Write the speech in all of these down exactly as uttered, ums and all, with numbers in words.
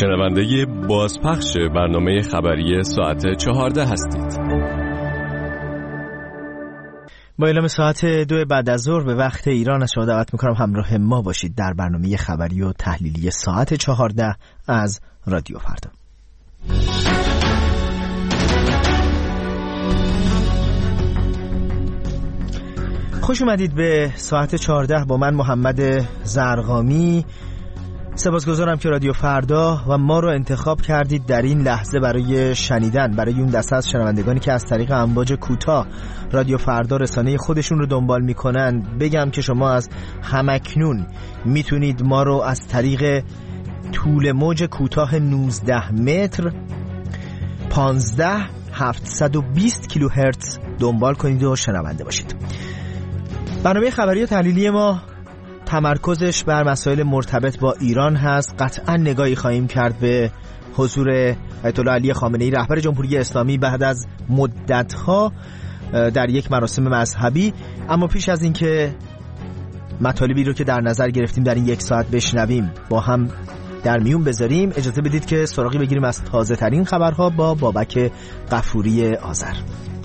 شنونده بازپخش برنامه خبری ساعت چهارده هستید. با اعلام ساعت دو بعد از ظهر به وقت ایران از شما دعوت میکنم همراه ما باشید در برنامه خبری و تحلیلی ساعت چهارده از رادیو فردا. خوش اومدید به ساعت چهارده با من محمد زرقامی. سپاسگزارم که رادیو فردا و ما رو انتخاب کردید در این لحظه برای شنیدن، برای اون دسته از شنوندگانی که از طریق امواج کوتاه رادیو فردا رسانه خودشون رو دنبال میکنن. بگم که شما از همکنون میتونید ما رو از طریق طول موج کوتاه نوزده متر پانزده هزار هفتصد و بیست کیلوهرتز دنبال کنید و شنونده باشید. برنامه خبری و تحلیلی ما تمرکزش بر مسائل مرتبط با ایران هست. قطعا نگاهی خواهیم کرد به حضور آیت الله علی خامنه‌ای رهبر جمهوری اسلامی بعد از مدت‌ها در یک مراسم مذهبی. اما پیش از اینکه مطالبی رو که در نظر گرفتیم در این یک ساعت بشنویم با هم در میون بذاریم، اجازه بدید که سراغی بگیریم از تازه ترین خبرها با بابک غفوری آذر.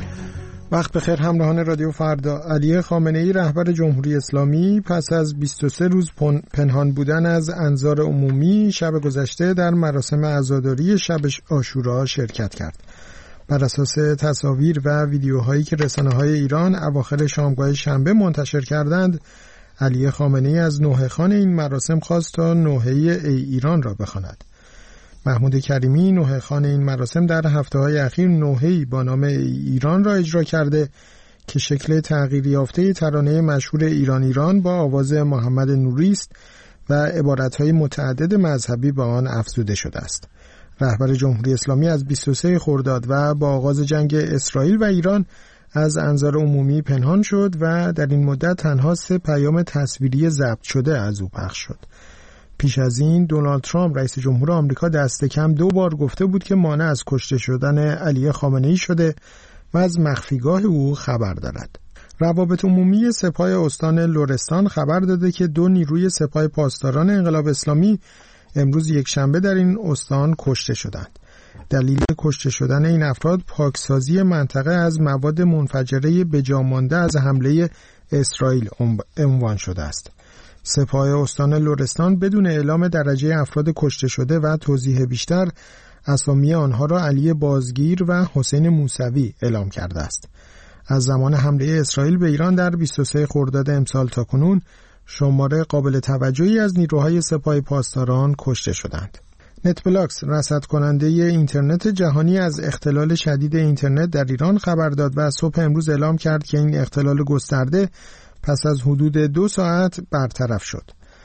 وقت بخیر همراهان رادیو فردا. علی خامنه‌ای رهبر جمهوری اسلامی پس از بیست و سه روز پنهان بودن از انظار عمومی شب گذشته در مراسم عزاداری شب عاشورا شرکت کرد. بر اساس تصاویر و ویدیوهایی که رسانه‌های ایران اواخر شامگاه شنبه منتشر کردند، علی خامنه‌ای از نوحه خوان این مراسم خواست تا نوحه ای ایران را بخواند. محمود کریمی نوحه خوان این مراسم در هفته‌های اخیر نوحه‌ای با نام ایران را اجرا کرده که شکل تغییر یافته ترانه مشهور ایران ایران با آواز محمد نوری است و عبارت‌های متعدد مذهبی با آن افزوده شده است. رهبر جمهوری اسلامی از بیست و سه خرداد و با آغاز جنگ اسرائیل و ایران از انظار عمومی پنهان شد و در این مدت تنها سه پیام تصویری ضبط شده از او پخش شد. پیش از این دونالد ترامپ رئیس جمهور آمریکا دست کم دو بار گفته بود که مانع از کشته شدن علی خامنه‌ای شده و از مخفیگاه او خبر دارد. روابط عمومی سپاه استان لرستان خبر داده که دو نیروی سپاه پاسداران انقلاب اسلامی امروز یک شنبه در این استان کشته شدند. دلیل کشته شدن این افراد پاکسازی منطقه از مواد منفجره بجامانده از حمله اسرائیل عنوان شده است. سپاه استان لرستان بدون اعلام درجه افراد کشته شده و توضیح بیشتر اسامی آنها را علی بازگیر و حسین موسوی اعلام کرده است. از زمان حمله اسرائیل به ایران در بیست و سه خرداد امسال تا کنون شمار قابل توجهی از نیروهای سپاه پاسداران کشته شدند. نتبلاکس رصد کننده اینترنت جهانی از اختلال شدید اینترنت در ایران خبر داد و صبح امروز اعلام کرد که این اختلال گسترده پس از حدود دو ساعت برطرف شد.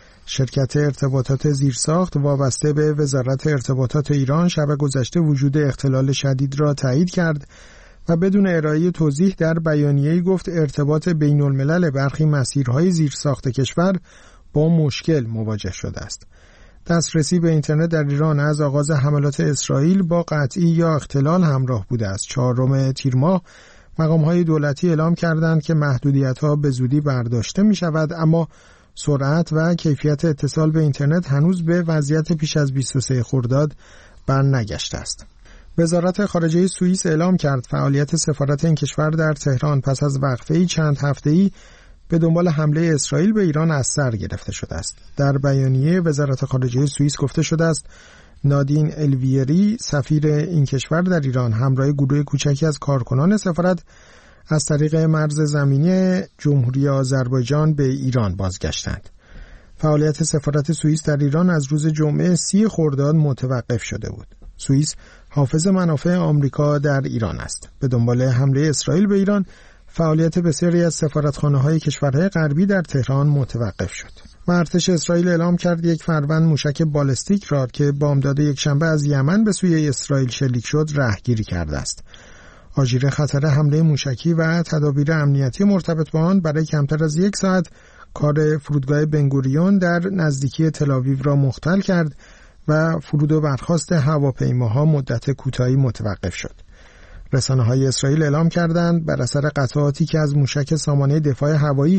شرکت ارتباطات زیرساخت وابسته به وزارت ارتباطات ایران شب گذشته وجود اختلال شدید را تایید کرد و بدون ارائه توضیح در بیانیه‌ای گفت ارتباط بین الملل برخی مسیرهای زیرساخت کشور با مشکل مواجه شده است. دسترسی به اینترنت در ایران از آغاز حملات اسرائیل با قطعی یا اختلال همراه بوده است. چهارم تیر ماه مقام‌های دولتی اعلام کردند که محدودیت‌ها به زودی برداشته می‌شود، اما سرعت و کیفیت اتصال به اینترنت هنوز به وضعیت پیش از بیست و سه خرداد برنگشته است. وزارت خارجه سوئیس اعلام کرد فعالیت سفارت این کشور در تهران پس از وقفه‌ای چند هفته‌ای به دنبال حمله اسرائیل به ایران از سر گرفته شده است. در بیانیه وزارت خارجه سوئیس گفته شده است نادین الویری سفیر این کشور در ایران همراه گروه کوچکی از کارکنان سفارت از طریق مرز زمینی جمهوری آذربایجان به ایران بازگشتند. فعالیت سفارت سوئیس در ایران از روز جمعه سی خرداد متوقف شده بود. سوئیس حافظ منافع آمریکا در ایران است. به دنبال حمله اسرائیل به ایران فعالیت بسیاری از سفارتخانه‌های کشورهای غربی در تهران متوقف شد. ارتش اسرائیل اعلام کرد یک فروند موشک بالستیک را که بامداد یکشنبه از یمن به سوی اسرائیل شلیک شد رهگیری کرده است. آژیر خطر حمله موشکی و تدابیر امنیتی مرتبط با آن برای کمتر از یک ساعت کار فرودگاه بنگوریون در نزدیکی تل‌آویو را مختل کرد و فرود و برخاست هواپیماها مدت کوتاهی متوقف شد. رسانه‌های اسرائیل اعلام کردند بر اثر قطعاتی که از موشک سامانه دفاع هوایی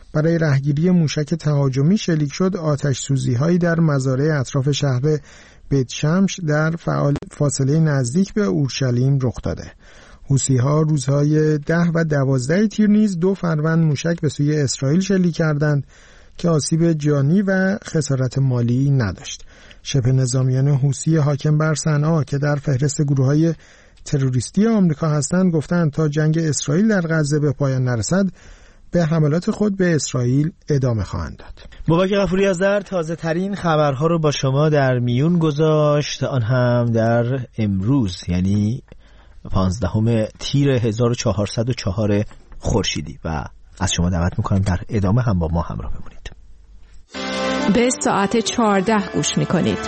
برای رهگیری موشک تهاجمی شلیک شد، آتش سوزی هایی در مزارع اطراف شهر بیت شمش در فاصله نزدیک به اورشلیم رخ داده. حوثی ها روزهای ده و دوازده تیر نیز دو فروند موشک به سوی اسرائیل شلیک کردند که آسیب جانی و خسارت مالی نداشت. شبه نظامیان حوثی حاکم بر صنعا که در فهرست گروه‌های تروریستی آمریکا هستند گفتند تا جنگ اسرائیل در غزه به پایان نرسد به حملات خود به اسرائیل ادامه خواهند داد. بابک غفوری آذر تازه ترین خبرها رو با شما در میون گذاشت، آن هم در امروز، یعنی پانزدهم تیر هزار و چهارصد و چهار خورشیدی، و از شما دعوت میکنم در ادامه هم با ما همراه بمونید. به ساعت چهارده گوش میکنید.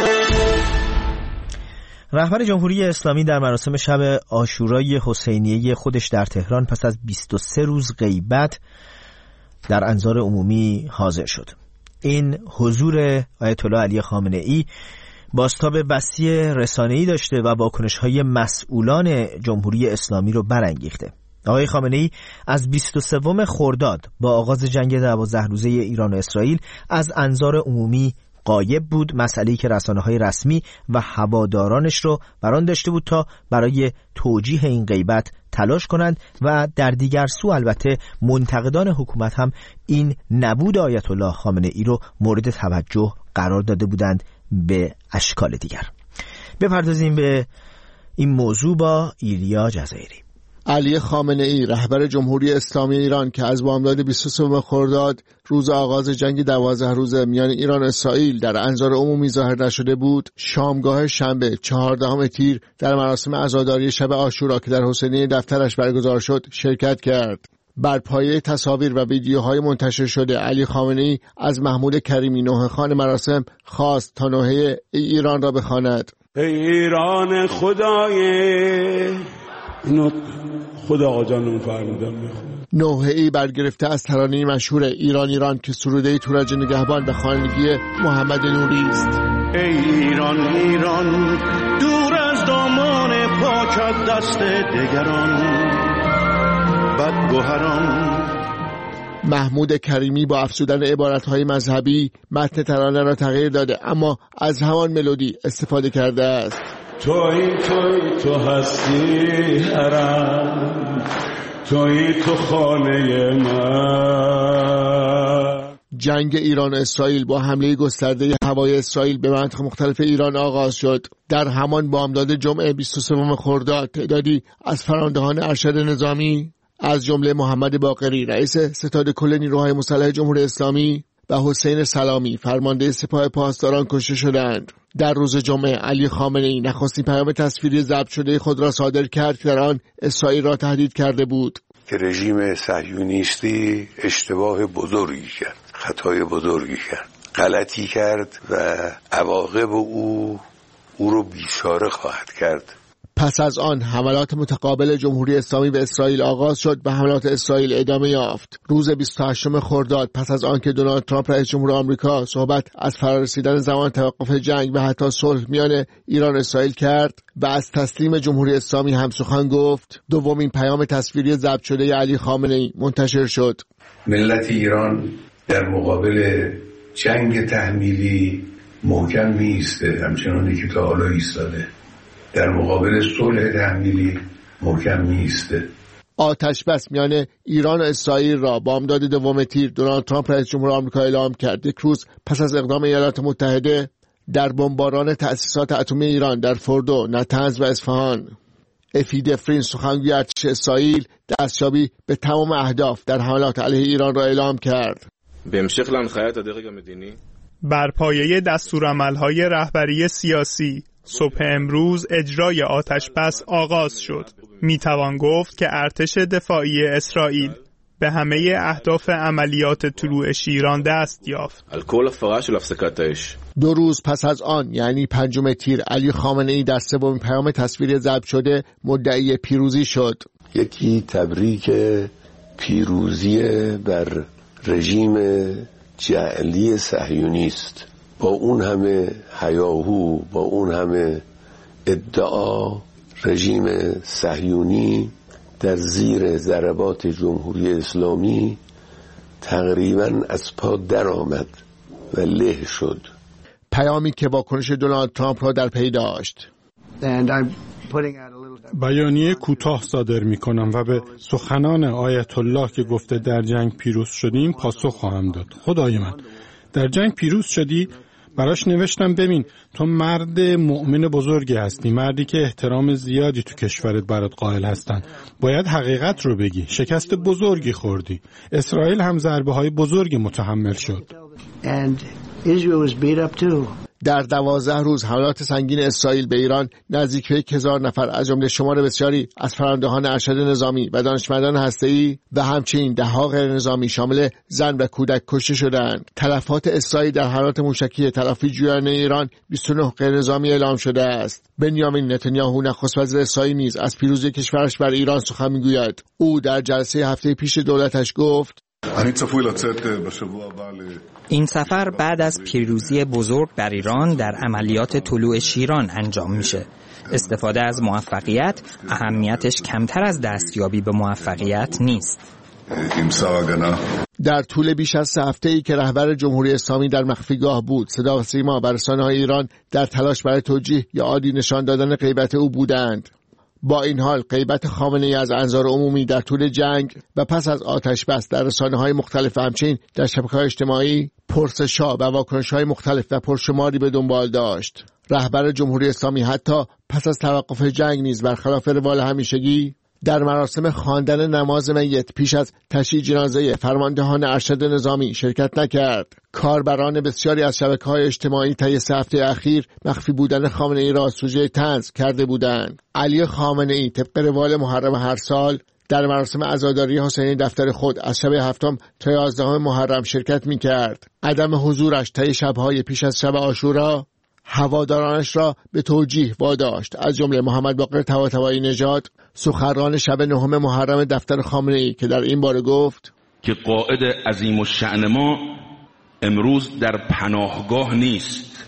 رهبر جمهوری اسلامی در مراسم شب عاشورای حسینیه خودش در تهران پس از بیست و سه روز غیبت در انظار عمومی حاضر شد. این حضور آیت الله علی خامنه ای بازتاب وسیع رسانه‌ای داشته و واکنش‌های مسئولان جمهوری اسلامی رو برانگیخته. آقای خامنه ای از بیست و سوم خرداد با آغاز جنگ دوازده روزه ایران و اسرائیل از انظار عمومی غایب بود، مسئله‌ای که رسانه‌های رسمی و هوادارانش رو بران داشته بود تا برای توجیه این غیبت تلاش کنند و در دیگر سو البته منتقدان حکومت هم این نبود آیت الله خامنه ای رو مورد توجه قرار داده بودند به اشکال دیگر. بپردازیم به این موضوع با ایلیا جزایری. علی خامنه ای رهبر جمهوری اسلامی ایران که از بامداد بیست و سوم خرداد روز آغاز جنگ دوازده روزه میان ایران و اسرائیل در انظار عمومی ظاهر نشده بود، شامگاه شنبه چهاردهم تیر در مراسم عزاداری شب عاشورا که در حسینیه دفترش برگزار شد شرکت کرد. بر پایه تصاویر و ویدیوهای منتشر شده علی خامنه ای از محمود کریمی نوحه خوان مراسم خواست تا نوحه ایران را بخواند. ای ایران خدای اینو خدا آقا جانم فرمودم میخونم. نوحه ای برگرفته از ترانه مشهور ایران ایران که سروده تورج نگهبان به خوانندگی محمد نوری است. ای ایران ایران دور از دامان پاکت دست دگران بدگوهران. محمود کریمی با افزودن عبارت‌های مذهبی متن ترانه را تغییر داده اما از همان ملودی استفاده کرده است. توی توی تو هستی حرم، توی تو خانه من. جنگ ایران و اسرائیل با حمله گسترده هوای اسرائیل به مناطق مختلف ایران آغاز شد. در همان بامداد جمعه بیست و سوم خرداد تعدادی از فرماندهان ارشد نظامی از جمله محمد باقری رئیس ستاد کل نیروهای مسلح جمهوری اسلامی و حسین سلامی فرمانده سپاه پاسداران کشته شدند. در روز جمعه علی خامنه ای نخستین پیام تصویری ضبط شده خود را صادر کرد که در آن اسرائیل را تهدید کرده بود که رژیم صهیونیستی اشتباه بزرگی کرد، خطای بزرگی کرد، غلطی کرد و عواقب او او رو بیچاره خواهد کرد. پس از آن حملات متقابل جمهوری اسلامی به اسرائیل آغاز شد و حملات اسرائیل ادامه یافت. روز بیست و هشتم خرداد پس از آنکه دونالد ترامپ رئیس جمهور آمریکا صحبت از فرارسیدن زمان توقف جنگ و حتی صلح میان ایران و اسرائیل کرد و از تسلیم جمهوری اسلامی هم سخن گفت، دومین پیام تصویری ضبط شده علی خامنه ای منتشر شد. ملت ایران در مقابل جنگ تحمیلی محکم میسته، همچنانی که تا حالا ایستاده. در مقابل صلح تحمیلی محکم میسته. آتش بس میان ایران و اسرائیل را بامداد دوم تیر دونالد ترامپ رئیس جمهور آمریکا اعلام کرد. یک روز پس از اقدام ایالات متحده در بمباران تأسیسات اتمی ایران در فوردو، نتنز و اصفهان. افی دفرین سخنگوی ارتش اسرائیل دستیابی به تمام اهداف در حملات علیه ایران را اعلام کرد. بر پایه دستورالعمل‌های رهبری سیاسی صبح امروز اجرای آتش بس آغاز شد. می توان گفت که ارتش دفاعی اسرائیل به همه اهداف عملیات طلوع شیران دست یافت. دو روز پس از آن یعنی پنجم تیر علی خامنه ای در سومین پیام تصویری ضبط شده مدعی پیروزی شد. یکی تبریک پیروزی بر رژیم جعلی صهیونیست. با اون همه هیاهو، با اون همه ادعا، رژیم صهیونی در زیر ضربات جمهوری اسلامی تقریبا از پا در آمد و له شد. پیامی که واکنش دونالد ترامپ را در پی داشت. بیانیه کوتاه صادر می کنم و به سخنان آیت الله که گفته در جنگ پیروز شدیم پاسخ خواهم داد. خدای من، در جنگ پیروز شدی؟ براش نوشتم ببین تو مرد مؤمن بزرگی هستی، مردی که احترام زیادی تو کشورت برات قائل هستن. باید حقیقت رو بگی. شکست بزرگی خوردی. اسرائیل هم ضربه های بزرگی متحمل شد. در دوازده روز حملات سنگین اسرائیل به ایران نزدیک به یک هزار نفر از جمله شمار بسیاری از فرماندهان ارشد نظامی و دانشمندان هسته‌ای و همچنین ده‌ها غیر نظامی شامل زن و کودک کشته شدند. تلفات اسرائیل در حملات موشکی تلافیجویان ایران بیست و نه غیر نظامی اعلام شده است. بنیامین نتانیاهو نخست وزیر اسرائیل نیز از پیروزی کشورش بر ایران سخن می‌گوید. او در جلسه هفته پیش دولتش گفت: این سفر بعد از پیروزی بزرگ بر ایران در عملیات طلوع شیران انجام میشه. استفاده از موفقیت اهمیتش کمتر از دستیابی به موفقیت نیست. در طول بیش از سه هفته‌ای که رهبر جمهوری اسلامی در مخفیگاه بود، صدا و سیما بر رسانه‌های ایران در تلاش برای توجیه یا عادی نشان دادن غیبت او بودند. با این حال غیبت خامنه‌ای از انظار عمومی در طول جنگ و پس از آتش بس در رسانه‌های مختلف همچنین در شبکه‌های اجتماعی پرسش‌ها و واکنش‌های مختلف و پرشماری به دنبال داشت. رهبر جمهوری اسلامی حتی پس از توقف جنگ نیز برخلاف روال همیشگی در مراسم خواندن نماز میت پیش از تشییع جنازه فرماندهان ارشد نظامی شرکت نکرد. کاربران بسیاری از شبکه‌های اجتماعی طی سه هفته اخیر مخفی بودن خامنه‌ای را سوژه طنز کرده بودند. علی خامنه‌ای طبق روال محرم هر سال در مراسم عزاداری حسینی دفتر خود از شب هفتم تا یازدهم محرم شرکت می‌کرد. عدم حضورش طی شب‌های پیش از شب عاشورا هوادارانش را به توجیه واداشت، از جمله محمد باقر طباطبایی نژاد، سخنران شب نهم محرم دفتر خامنه‌ای که در این باره گفت که قائد عظیم الشأن ما امروز در پناهگاه نیست،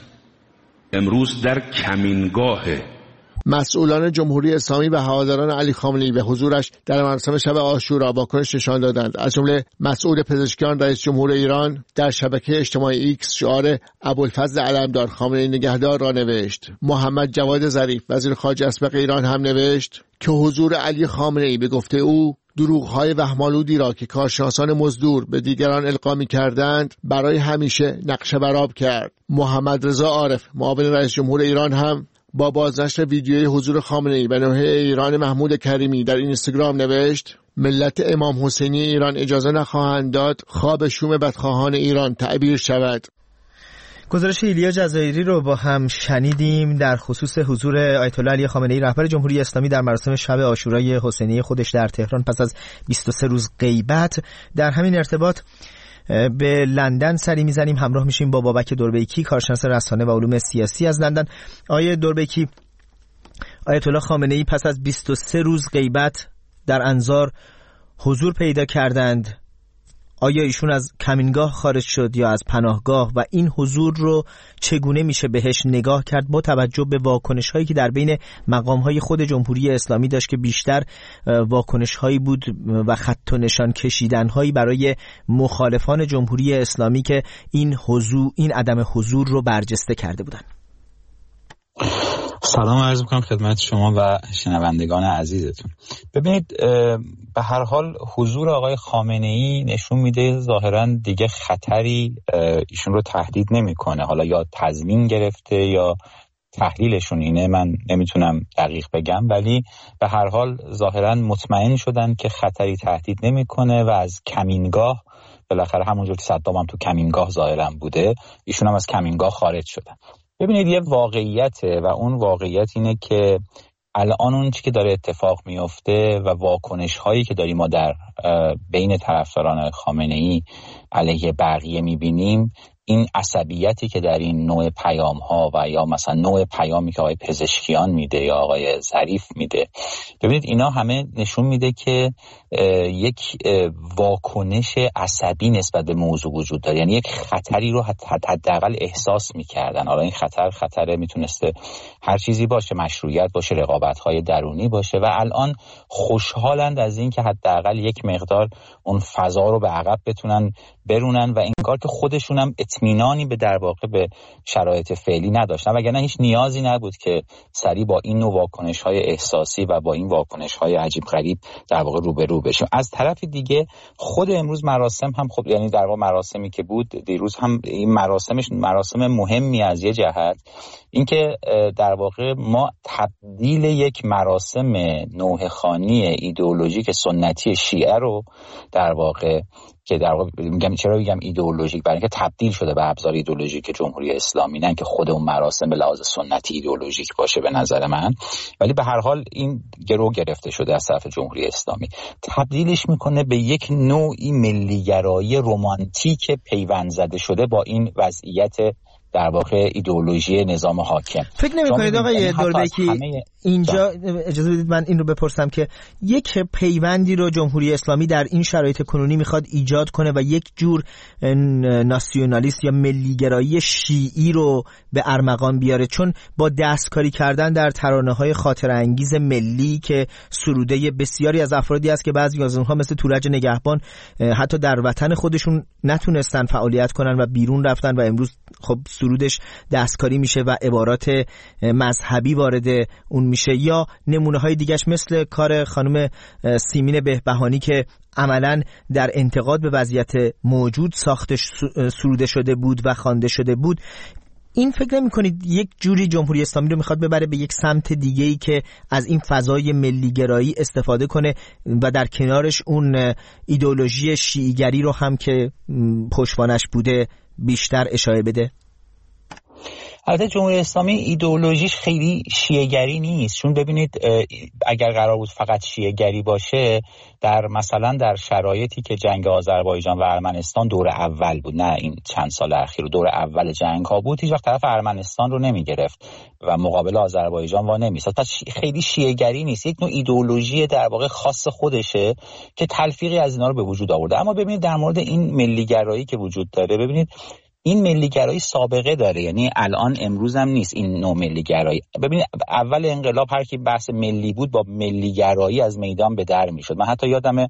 امروز در کمینگاهه. مسئولان جمهوری اسلامی و هواداران علی خامنه‌ای به حضورش در مراسم شب عاشورا واکنش نشان دادند. از جمله مسئول پزشکان رئیس جمهور ایران در شبکه اجتماعی ایکس شعار ابوالفضل علمدار خامنه‌ای نگهدار را نوشت. محمد جواد ظریف وزیر خارجه اسبق ایران هم نوشت که حضور علی خامنه‌ای به گفته او دروغ‌های وهم‌آلودی را که کارشناسان مزدور به دیگران القا می‌کردند برای همیشه نقشه برآب کرد. محمد رضا عارف معاون رئیس جمهور ایران هم با بازنشر ویدیوی حضور خامنه‌ای به نوحه ایران محمود کریمی در اینستاگرام نوشت: ملت امام حسینی ایران اجازه نخواهند داد خواب شوم بدخواهان ایران تعبیر شود. گزارش ایلیا جزایری رو با هم شنیدیم در خصوص حضور آیت الله علی خامنه‌ای رهبر جمهوری اسلامی در مراسم شب عاشورای حسینی خودش در تهران پس از بیست و سه روز غیبت. در همین ارتباط به لندن سری میزنیم، همراه میشیم با بابک دوربیکی، کارشناس رسانه و علوم سیاسی از لندن. آیه دوربیکی، آیت الله خامنه‌ای پس از بیست و سه روز غیبت در انظار حضور پیدا کردند. آیا ایشون از کمینگاه خارج شد یا از پناهگاه و این حضور رو چگونه میشه بهش نگاه کرد با توجه به واکنش هایی که در بین مقام های خود جمهوری اسلامی داشت که بیشتر واکنش هایی بود و خط و نشان کشیدن هایی برای مخالفان جمهوری اسلامی که این حضور این عدم حضور رو برجسته کرده بودن؟ سلام عرض میکنم خدمت شما و شنوندگان عزیزتون. ببینید به هر حال حضور آقای خامنه‌ای نشون میده ظاهرا دیگه خطری ایشون رو تهدید نمیکنه. حالا یا تضمین گرفته یا تحلیلشون اینه، من نمیتونم دقیق بگم، ولی به هر حال ظاهرا مطمئن شدن که خطری تهدید نمیکنه و از کمینگاه، بالاخره همونجور که صدام هم تو کمینگاه ظاهرا بوده، ایشون هم از کمینگاه خارج شدن. ببینید یه واقعیته و اون واقعیت اینه که الان اون چی که داره اتفاق میفته و واکنش هایی که داریم ما در بین طرفداران خامنه‌ای علیه بقیه میبینیم این عصبیتی که در این نوع پیام ها و یا مثلا نوع پیامی که آقای پزشکیان میده یا آقای ظریف میده، ببینید اینا همه نشون میده که یک واکنش عصبی نسبت به موضوع وجود داره، یعنی یک خطری رو حداقل احساس میکردن. حالا این خطر خطر میتونسته هر چیزی باشه، مشروعیت باشه، رقابت های درونی باشه، و الان خوشحالند از این که حداقل یک مقدار اون فضا رو به عقب بتونن برونن و انگار که خودشون هم اطمینانی به در واقع به شرایط فعلی نداشتن، وگرنه هیچ نیازی نبود که سریع با این نوع واکنش‌های احساسی و با این واکنش‌های عجیب غریب در واقع روبرو بشیم. از طرف دیگه خود امروز مراسم هم خب یعنی در واقع مراسمی که بود دیروز هم این مراسمش مراسم مهمی از یه جهت اینکه در واقع ما تبدیل یک مراسم نوحه‌خوانی ایدئولوژیک سنتی شیعه رو در واقع که در واقع میگم چرا میگم ایدئولوژیک، برای اینکه تبدیل شده به ابزار ایدئولوژیک جمهوری اسلامی، نه که خود اون مراسم به لحاظ سنتی ایدئولوژیک باشه به نظر من، ولی به هر حال این گرو گرفته شده از طرف جمهوری اسلامی، تبدیلش میکنه به یک نوعی ملیگرایی رمانتیک پیوند زده شده با این وضعیت در واقع ایدئولوژی نظام حاکم. فکر نمی‌کنید آقای دوربکی اینجا اجازه بدید من این رو بپرسم که یک پیوندی رو جمهوری اسلامی در این شرایط کنونی میخواد ایجاد کنه و یک جور ناسیونالیست یا ملیگرایی شیعی رو به ارمغان بیاره، چون با دستکاری کردن در ترانه‌های خاطر انگیز ملی که سروده بسیاری از افرادی است که بعضی از اونها مثل تورج نگهبان حتی در وطن خودشون نتونستن فعالیت کنن و بیرون رفتن و امروز خب سرودش دستکاری میشه و عبارات مذهبی وارد اون میشه، یا نمونه های دیگهش مثل کار خانم سیمین بهبهانی که عملاً در انتقاد به وضعیت موجود ساختش سروده شده بود و خوانده شده بود. این فکر نمی کنید یک جوری جمهوری اسلامی رو میخواد ببره به یک سمت دیگه‌ای که از این فضای ملیگرایی استفاده کنه و در کنارش اون ایدئولوژی شیعیگری رو هم که پشتوانش بوده بیشتر اشاره بده؟ البته جمهوری اسلامی ایدئولوژیش خیلی شیعه‌گری نیست، چون ببینید اگر قرار بود فقط شیعه‌گری باشه در مثلا در شرایطی که جنگ آذربایجان و ارمنستان دور اول بود، نه این چند سال اخیر دور اول جنگ ها بود، هیچ وقت طرف ارمنستان رو نمیگرفت و مقابل آذربایجان وا نمی‌ایستاد. پس خیلی شیعه‌گری نیست، یک نوع ایدئولوژی در واقع خاص خودشه که تلفیقی از اینا رو به وجود آورده. اما ببینید در مورد این ملیگرایی که وجود داره، ببینید این ملیگرایی سابقه داره، یعنی الان امروز هم نیست این نوع ملیگرایی. ببینید اول انقلاب هر کی بحث ملی بود با ملیگرایی از میدان به در میشد. من حتی یادمه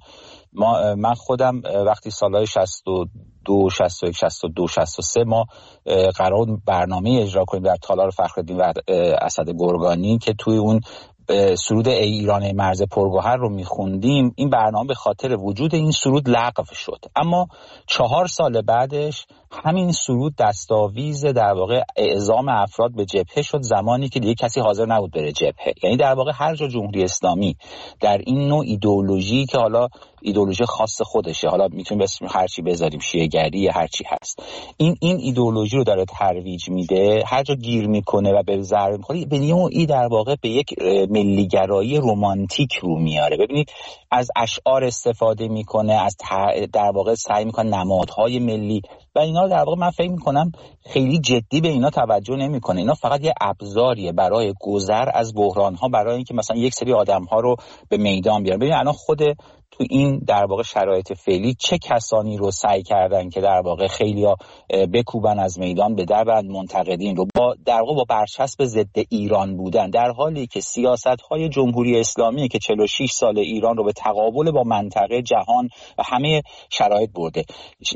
ما من خودم وقتی سالهای شصت و دو شصت و یک شصت و دو شصت و سه ما قرار برنامه اجرا کنیم در تالار فخرالدین و اسد گرگانی که توی اون سرود ای ایران مرز پرگوهر رو میخوندیم، این برنامه به خاطر وجود این سرود لغو شد. اما چهار سال بعدش همین سرود دستاویز در واقع اعزام افراد به جبهه شد، زمانی که دیگه کسی حاضر نبود بره جبهه. یعنی در واقع هر جا جمهوری اسلامی در این نوع ایدئولوژی که حالا ایدئولوژی خاص خودشه، حالا میتونیم اسم هر چی بذاریم، شیعه‌گری هر چی هست، این این ایدئولوژی رو داره ترویج میده، هر جا گیر میکنه و به ضرر میخوره، به نوعی در واقع به یک ملیگرایی رمانتیک رو میاره. ببینید از اشعار استفاده میکنه، از در واقع سعی میکنه نمادهای ملی و اینا، در واقع من فکر میکنم خیلی جدی به اینا توجه نمیکنه. اینا فقط یه ابزاریه برای گذر از بحران‌ها، برای اینکه مثلا یک سری آدم‌ها رو به میدان بیارن. ببین الان خود تو این در واقع شرایط فعلی چه کسانی رو سعی کردن که در واقع خیلیا بکوبن از میدان به در بعد منتقدین رو با در واقع با برچسب ضد ایران بودن، در حالی که سیاست‌های جمهوری اسلامی که چهل و شش سال ایران رو به تقابل با منطقه جهان و همه شرایط برده،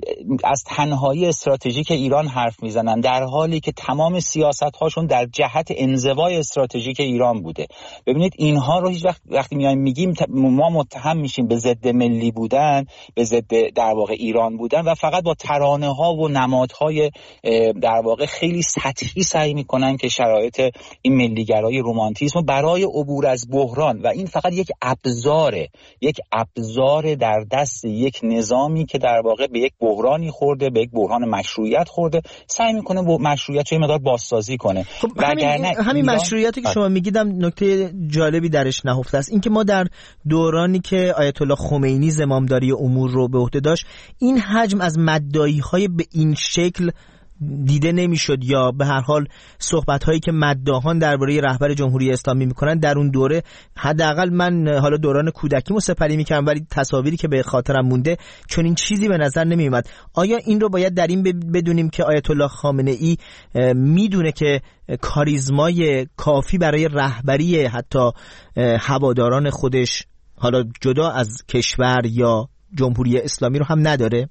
از تنهایی استراتژیک ایران حرف میزنن، در حالی که تمام سیاست‌هاشون در جهت انزوای استراتژیک ایران بوده. ببینید اینها رو هیچ وقت وقتی میایم میگیم ما متهم میشیم به ضد ملی بودن، به ضد در واقع ایران بودن و فقط با ترانه ها و نمادهای در واقع خیلی سطحی سعی میکنن که شرایط این ملیگرایی رمانتیسم برای عبور از بحران، و این فقط یک ابزاره، یک ابزار در دست یک نظامی که در واقع به یک بحرانی خورده، به یک بحران مشروعیت خورده، سعی میکنه با مشروعیت رو مقدار بازسازی کنه. خب همین, همین مشروعیتی که شما میگیدم نکته جالبی درش نهفته است، این که ما در دورانی که آیت الله خمینی زمامداری امور رو به عهده داشت، این حجم از مدعی‌های به این شکل دیده نمیشد یا به هر حال صحبت هایی که مداحان درباره رهبر جمهوری اسلامی میکنن در اون دوره، حداقل من حالا دوران کودکیمو سپری میکردم ولی تصاویری که به خاطرم مونده چون این چیزی به نظر نمیومد. آیا این رو باید در این بدونیم که آیت الله خامنه ای میدونه که کاریزمای کافی برای رهبری حتی هواداران خودش حالا جدا از کشور یا جمهوری اسلامی رو هم نداره؟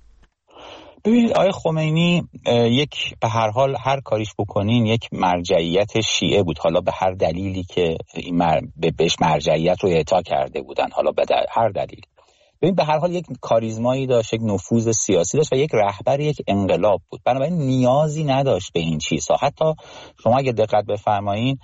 ببینید آقای خمینی یک به هر حال هر کاریش بکنین یک مرجعیت شیعه بود، حالا به هر دلیلی که این مر... بهش مرجعیت رو اعطا کرده بودن، حالا به هر دلیل. ببین به هر حال یک کاریزمایی داشت، یک نفوذ سیاسی داشت و یک رهبر یک انقلاب بود، بنابراین نیازی نداشت به این چیزها. حتی شما اگه دقت بفرمایین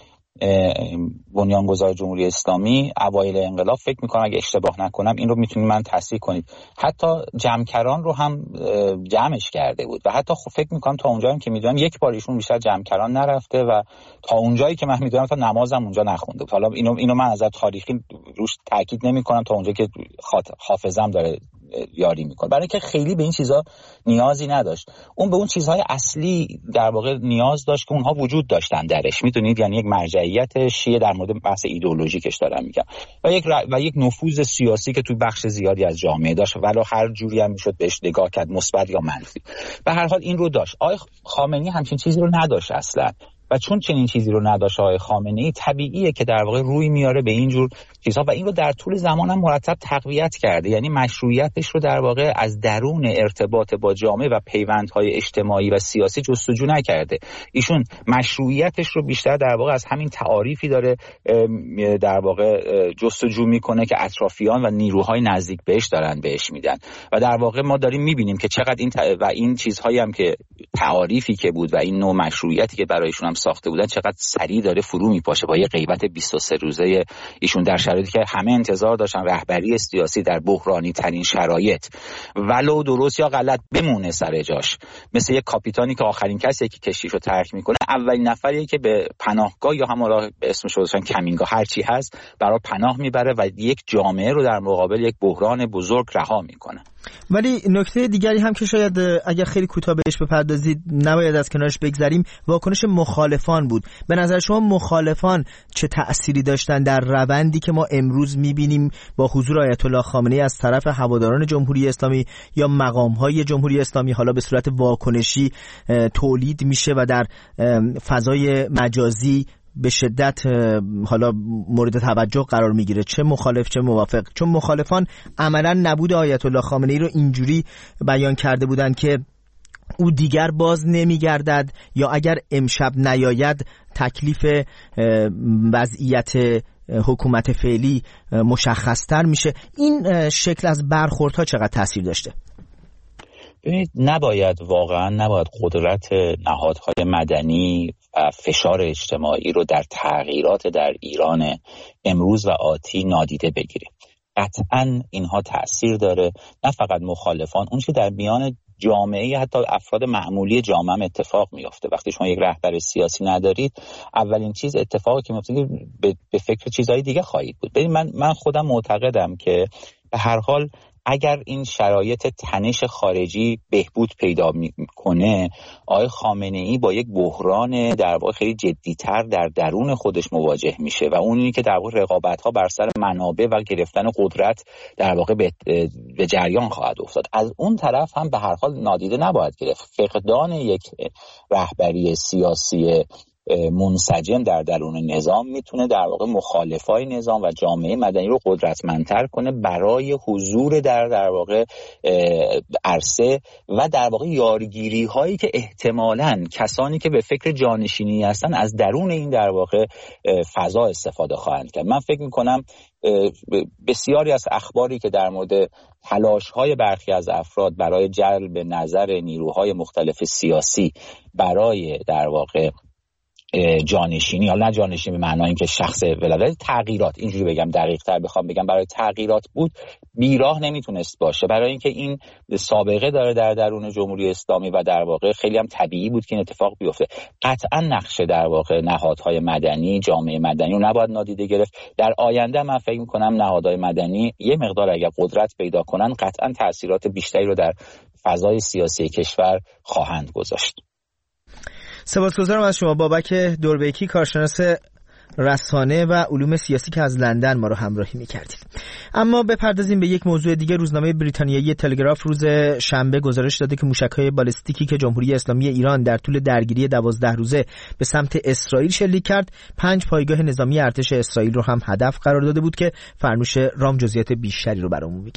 بنیانگذار جمهوری اسلامی اوایل انقلاب، فکر میکنم اگه اشتباه نکنم این رو میتونید من تصحیح کنید، حتی جمعکران رو هم جمعش کرده بود و حتی فکر میکنم تا اونجایی که میدونم یک بار ایشون بیشتر جمعکران نرفته و تا اونجایی که من میدونم تا نمازم اونجا نخونده. حالا اینو اینو من از تاریخی روش تاکید نمیکنم تا اونجایی که حافظم داره یاری میکنه، برای اینکه خیلی به این چیزا نیازی نداشت. اون به اون چیزهای اصلی در واقع نیاز داشت که اونها وجود داشتن درش، میدونید، یعنی یک مرجعیت شیعه در مورد بحث ایدئولوژیکش دارم میگم و یک ر... و یک نفوذ سیاسی که تو بخش زیادی از جامعه داشت، ولو هر جوری هم میشد بهش نگاه کرد، مثبت یا منفی. به هر حال این رو داشت. آقای خامنه‌ای همچین چیزی رو نداشت اصلا و چون چنین چیزی رو نداشت آقای خامنه‌ای، طبیعیه که در واقع روی میاره به این جور چیزها و این رو در طول زمان هم مرتب تقویت کرده، یعنی مشروعیتش رو در واقع از درون ارتباط با جامعه و پیوندهای اجتماعی و سیاسی جستجو نکرده. ایشون مشروعیتش رو بیشتر در واقع از همین تعاریفی داره در واقع جستجو میکنه که اطرافیان و نیروهای نزدیک بهش دارن بهش میدن و در واقع ما داریم میبینیم که چقدر این و این چیزهایی هم که تعاریفی که بود و این نوع مشروعیتی که برایشون هم ساخته بودن چقدر سریع داره فرو میپاشه با یه غیبت بیست و سه روزه ایشون در شرایطی که همه انتظار داشتن رهبری سیاسی در بحرانی ترین شرایط ولو درست یا غلط بمونه سر جاش، مثل یک کاپیتانی که آخرین کسی که کشتیشو ترک میکنه اولین نفریه که به پناهگاه یا همون راه به اسمش گذاشتن کمینگاه هر چی هست برای پناه میبره و یک جامعه رو در مقابل یک بحران بزرگ رها میکنه. ولی نکته دیگری هم که شاید اگر خیلی کوتاه بهش بپردازید نباید از کنارش بگذریم، واکنش مخالفان بود. به نظر شما مخالفان چه تأثیری داشتن در روندی که ما امروز میبینیم با حضور آیت الله خامنه‌ای از طرف هواداران جمهوری اسلامی یا مقام‌های جمهوری اسلامی حالا به صورت واکنشی تولید میشه و در فضای مجازی به شدت حالا مورد توجه قرار میگیره، چه مخالف چه موافق؟ چون مخالفان عملا نبود آیت الله خامنه‌ای رو اینجوری بیان کرده بودن که او دیگر باز نمیگردد یا اگر امشب نیاید تکلیف وضعیت حکومت فعلی مشخص‌تر میشه. این شکل از برخوردها چقدر تاثیر داشته؟ ببینید نباید واقعا نباید قدرت نهادهای مدنی و فشار اجتماعی رو در تغییرات در ایران امروز و آتی نادیده بگیریم. قطعا اینها تأثیر داره، نه فقط مخالفان، اون چه در میان جامعه حتی افراد معمولی جامعه هم اتفاق میفته. وقتی شما یک رهبر سیاسی ندارید اولین چیز اتفاقی که میفته که به فکر چیزهای دیگه خواهید بود. ببین من من خودم معتقدم که به هر حال اگر این شرایط تنش خارجی بهبود پیدا میکنه، آقای خامنه‌ای با یک بحران در واقع خیلی جدی‌تر در درون خودش مواجه میشه و اونی که در واقع رقابت‌ها بر سر منابع و گرفتن قدرت در واقع به, به جریان خواهد افتاد. از اون طرف هم به هر حال نادیده نباید گرفت فقدان یک رهبری سیاسی منسجم در درون نظام میتونه در واقع مخالفای نظام و جامعه مدنی رو قدرتمندتر کنه برای حضور در در واقع عرصه و در واقع یارگیری هایی که احتمالاً کسانی که به فکر جانشینی هستن از درون این در واقع فضا استفاده خواهند کرد. من فکر میکنم بسیاری از اخباری که در مورد تلاش‌های برخی از افراد برای جلب نظر نیروهای مختلف سیاسی برای در واقع جانشینی، حالا نه جانشینی به معنای اینکه شخص ولایت، تغییرات، اینجوری بگم دقیق تر بخوام بگم برای تغییرات بود، بیراه نمیتونست باشه، برای اینکه این سابقه داره در درون جمهوری اسلامی و در واقع خیلی هم طبیعی بود که این اتفاق بیفته. قطعا نقش در واقع نهادهای مدنی، جامعه مدنی رو نباید نادیده گرفت. در آینده من فکر می‌کنم نهادهای مدنی یه مقدار اگر قدرت پیدا کنن قطعا تأثیرات بیشتری رو در فضای سیاسی کشور خواهند گذاشت. سپاسگزارم از شما بابک دوربیکی، کارشناس رسانه و علوم سیاسی که از لندن ما رو همراهی می‌کردید. اما بپردازیم به یک موضوع دیگه. روزنامه بریتانیایی تلگراف روز شنبه گزارش داده که موشک‌های بالستیکی که جمهوری اسلامی ایران در طول درگیری دوازده روزه به سمت اسرائیل شلیک کرد، پنج پایگاه نظامی ارتش اسرائیل رو هم هدف قرار داده بود که فرنوش رام جزئیات بیشتری رو برامون میگه.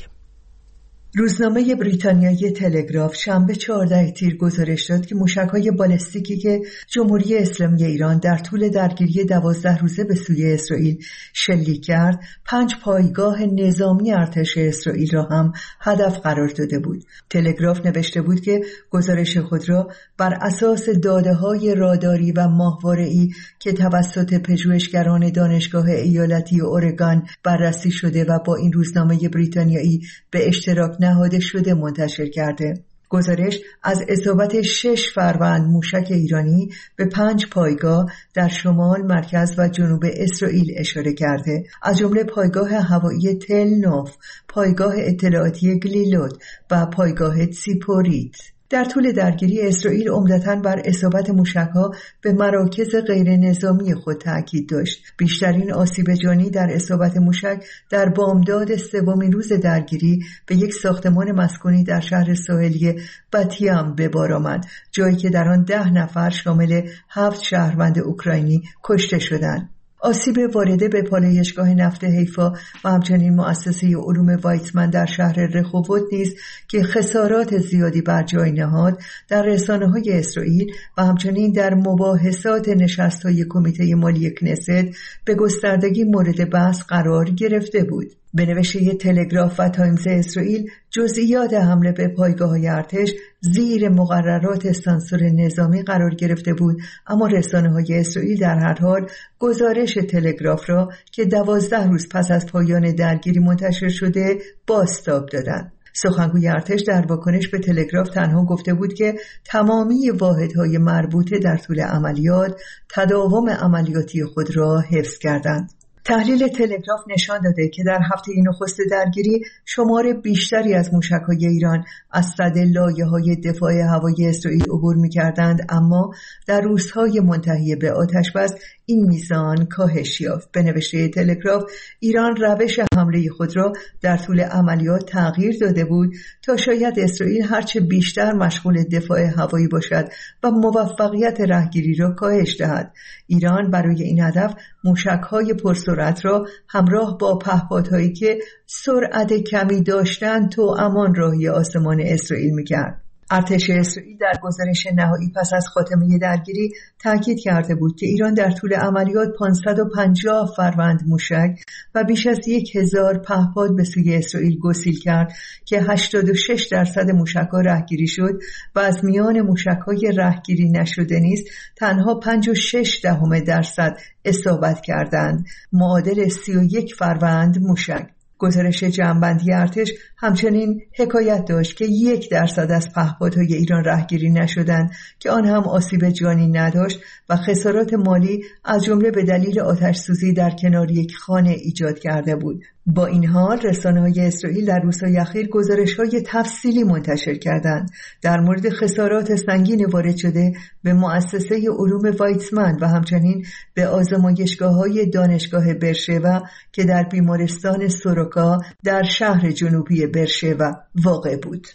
روزنامه بریتانیایی تلگراف شنبه چهاردهم تیر گزارش داد که موشک‌های بالستیکی که جمهوری اسلامی ایران در طول درگیری دوازده روزه به سوی اسرائیل شلیک کرد، پنج پایگاه نظامی ارتش اسرائیل را هم هدف قرار داده بود. تلگراف نوشته بود که گزارش خود را بر اساس داده‌های راداری و ماهواره‌ای که توسط پژوهشگران دانشگاه ایالتی اورگان بررسی شده و با این روزنامه بریتانیایی به اشتراک نهاده شده منتشر کرده. گزارش از اصابت شش فروند موشک ایرانی به پنج پایگاه در شمال، مرکز و جنوب اسرائیل اشاره کرده، از جمله پایگاه هوایی تل نوف، پایگاه اطلاعاتی گلیلود و پایگاه تسیپوریت. در طول درگیری اسرائیل عمدتاً بر اصابت موشک‌ها به مراکز غیر نظامی خود تأکید داشت. بیشترین آسیب جانی در اصابت موشک در بامداد سومین روز درگیری به یک ساختمان مسکونی در شهر ساحلی باتیام به بار آمد، جایی که در آن ده نفر شامل هفت شهروند اوکراینی کشته شدند. آسیب وارده به پالایشگاه نفت حیفا و همچنین مؤسسه علوم وایتمن در شهر رخووت نیز که خسارات زیادی بر جای نهاد، در رسانه‌های اسرائیل و همچنین در مباحثات نشست‌های کمیته مالی کنست به گستردگی مورد بحث قرار گرفته بود. به نوشته تلگراف و تایمز اسرائیل، جزئیات حمله به پایگاه‌های ارتش زیر مقررات سانسور نظامی قرار گرفته بود، اما رسانه‌های اسرائیل در هر حال گزارش تلگراف را که دوازده روز پس از پایان درگیری منتشر شده بازتاب دادند. سخنگوی ارتش در واکنش به تلگراف تنها گفته بود که تمامی واحدهای مربوطه در طول عملیات تداوم عملیاتی خود را حفظ کردند. تحلیل تلگراف نشان داده که در هفته نخست درگیری شمار بیشتری از موشک‌های ایران از سد لایه‌های دفاع هوایی اسرائیل عبور می‌کردند، اما در روزهای منتهی به آتش‌بس این میزان کاهش یافت. به نوشته تلگراف، ایران روش حمله خود را در طول عملیات تغییر داده بود تا شاید اسرائیل هرچه بیشتر مشغول دفاع هوایی باشد و موفقیت رهگیری را کاهش دهد. ایران برای این هدف موشک‌های پرسرعت را همراه با پهپادهایی که سرعت کمی داشتند توامان راهی آسمان اسرائیل می‌کرد. ارتش اسرائیل در گزارش نهایی پس از خاتمه درگیری تاکید کرده بود که ایران در طول عملیات پانصد و پنجاه فروند موشک و بیش از یک هزار پهپاد به سوی اسرائیل گسیل کرد که هشتاد و شش درصد موشک‌ها رهگیری شد و از میان موشک‌های رهگیری نشده نیز تنها پنج و شش دهم درصد اصابت کردند، معادل سی و یک فروند موشک. گزارش جمع‌بندی ارتش همچنین حکایت داشت که یک درصد از پهپادهای ایران رهگیری نشدند که آن هم آسیب جانی نداشت و خسارات مالی از جمله به دلیل آتش سوزی در کنار یک خانه ایجاد کرده بود. با این حال رسانه‌های اسرائیل در روزهای اخیر گزارش‌های تفصیلی منتشر کردند در مورد خسارات سنگین وارد شده به مؤسسه علوم وایتمن و همچنین به آزمایشگاه‌های دانشگاه برشوا که در بیمارستان سوروکا در شهر جنوبی برشوا واقع بود.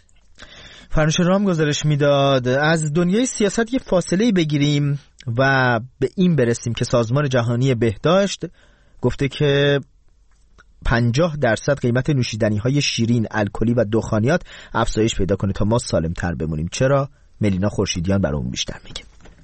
فرنوش رام گزارش میداد. از دنیای سیاست یه فاصله بگیریم و به این برسیم که سازمان جهانی بهداشت گفته که پنجاه درصد قیمت نوشیدنی‌های شیرین، الکلی و دخانیات افزایش پیدا کنه تا ما سالم‌تر بمونیم. چرا؟ ملینا خورشیدیان برامون بیشتر میگه.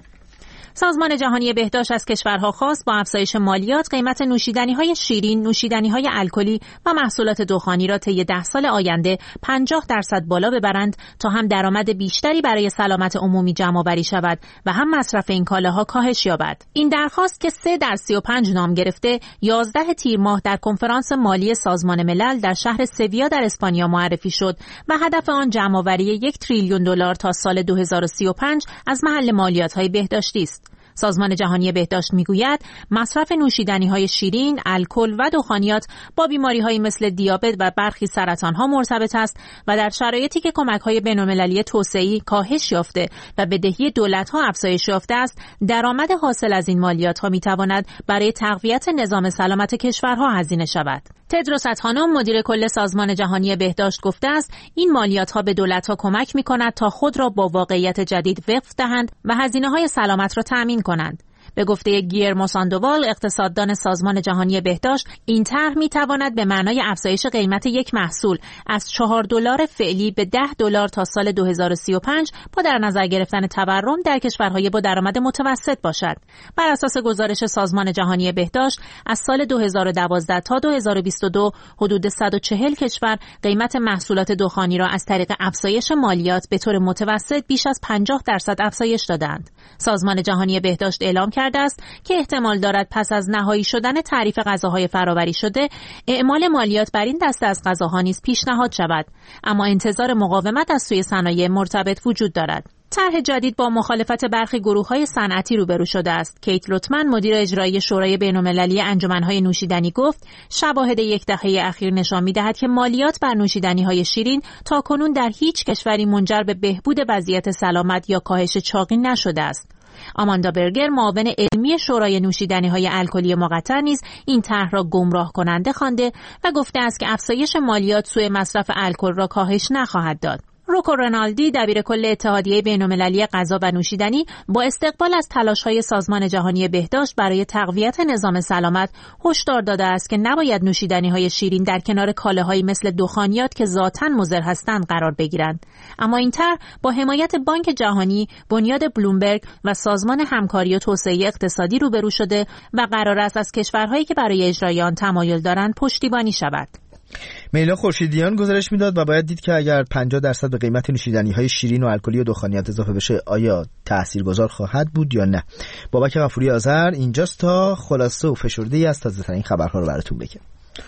سازمان جهانی بهداشت از کشورها خواست با افزایش مالیات قیمت نوشیدنی‌های شیرین، نوشیدنی‌های الکلی و محصولات دخانی را طی ده سال آینده پنجاه درصد بالا ببرند تا هم درآمد بیشتری برای سلامت عمومی جمع‌آوری شود و هم مصرف این کالاها کاهش یابد. این درخواست که سه در سی و پنج نام گرفته، یازده تیر ماه در کنفرانس مالی سازمان ملل در شهر سویا در اسپانیا معرفی شد و هدف آن جمع‌آوری یک تریلیون دلار تا سال دو هزار و سی و پنج از محل مالیات‌های بهداشتی است. سازمان جهانی بهداشت میگوید مصرف نوشیدنی‌های شیرین، الکل و دخانیات با بیماری‌هایی مثل دیابت و برخی سرطان‌ها مرتبط است و در شرایطی که کمک‌های بین‌المللی توسعه‌ای کاهش یافته و بدهی دولت‌ها افزایش یافته است، درآمد حاصل از این مالیات‌ها می‌تواند برای تقویت نظام سلامت کشورها هزینه شود. تدروس ادهانوم مدیر کل سازمان جهانی بهداشت گفته است این مالیات‌ها به دولت‌ها کمک می‌کند تا خود را با واقعیت جدید وفق دهند و هزینه‌های سلامت را تأمین کنند. به گفته گیرمو ساندووال اقتصاددان سازمان جهانی بهداشت، این طرح می‌تواند به معنای افزایش قیمت یک محصول از چهار دلار فعلی به ده دلار تا سال دو هزار و سی و پنج با در نظر گرفتن تورم در کشورهای با درآمد متوسط باشد. بر اساس گزارش سازمان جهانی بهداشت از سال دو هزار و دوازده تا دو هزار و بیست و دو حدود صد و چهل کشور قیمت محصولات دخانی را از طریق افزایش مالیات به طور متوسط بیش از پنجاه درصد افزایش دادند. سازمان جهانی بهداشت اعلام کرده است که احتمال دارد پس از نهایی شدن تعریف غذاهای فرآوری شده اعمال مالیات بر این دسته از غذاها نیز پیشنهاد شود، اما انتظار مقاومت از سوی صنایع مرتبط وجود دارد. طرح جدید با مخالفت برخی گروه‌های صنعتی روبرو شده است. کیت لوتمن مدیر اجرایی شورای بین‌المللی انجمن‌های نوشیدنی گفت شواهد یک دهه اخیر نشان می‌دهد که مالیات بر نوشیدنی‌های شیرین تاکنون در هیچ کشوری منجر به بهبود وضعیت سلامت یا کاهش چاقی نشده است. آماندا برگر معاون علمی شورای نوشیدنی‌های الکلی مقطر نیز این طرح را گمراه کننده خوانده و گفته است که افزایش مالیات سوء مصرف الکل را کاهش نخواهد داد. روکو رنالدی دبیر کل اتحادیه بین‌المللی غذا و نوشیدنی با استقبال از تلاش‌های سازمان جهانی بهداشت برای تقویت نظام سلامت هشدار داده است که نباید نوشیدنی‌های شیرین در کنار کالاهایی مثل دخانیات که ذاتاً مضر هستند قرار بگیرند. اما این طرح با حمایت بانک جهانی، بنیاد بلومبرگ و سازمان همکاری و توسعه اقتصادی روبرو شده و قرار است از کشورهایی که برای اجرای آن تمایل دارند پشتیبانی شود. میلا خورشیدیان گزارش میداد و باید دید که اگر پنجاه درصد به قیمت نوشیدنی‌های شیرین و الکلی و دخانیات اضافه بشه آیا تاثیرگذار خواهد بود یا نه. بابک غفوری آذر اینجاست تا خلاصه و فشرده‌ای از تازه‌ترین خبرها رو براتون بگه.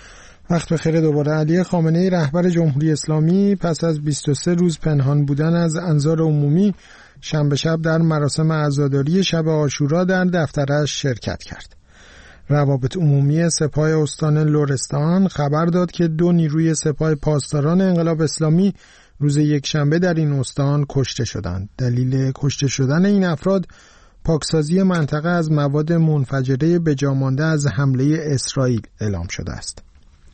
وقت بخیر دوباره. علی خامنه‌ای رهبر جمهوری اسلامی پس از بیست و سه روز پنهان بودن از انظار عمومی شنبه شب در مراسم عزاداری شب عاشورا در دفترش شرکت کرد. روابط عمومی سپاه استان لرستان خبر داد که دو نیروی سپاه پاسداران انقلاب اسلامی روز یکشنبه در این استان کشته شدند. دلیل کشته شدن این افراد پاکسازی منطقه از مواد منفجره بجامانده از حمله اسرائیل اعلام شده است.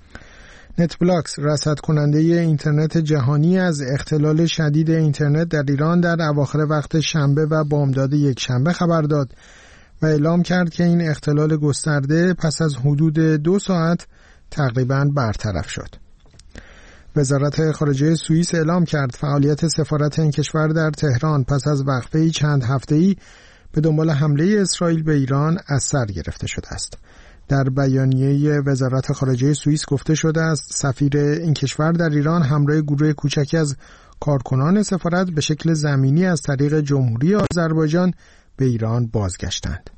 نتبلاکس رصد کننده اینترنت جهانی از اختلال شدید اینترنت در ایران در اواخر وقت شنبه و بامداد یکشنبه خبر داد و اعلام کرد که این اختلال گسترده پس از حدود دو ساعت تقریباً برطرف شد. وزارت خارجه سوئیس اعلام کرد فعالیت سفارت این کشور در تهران پس از وقفه‌ای چند هفته‌ای به دنبال حمله اسرائیل به ایران از سر گرفته شده است. در بیانیه وزارت خارجه سوئیس گفته شده است سفیر این کشور در ایران همراه گروه کوچکی از کارکنان سفارت به شکل زمینی از طریق جمهوری آذربایجان به ایران بازگشتند.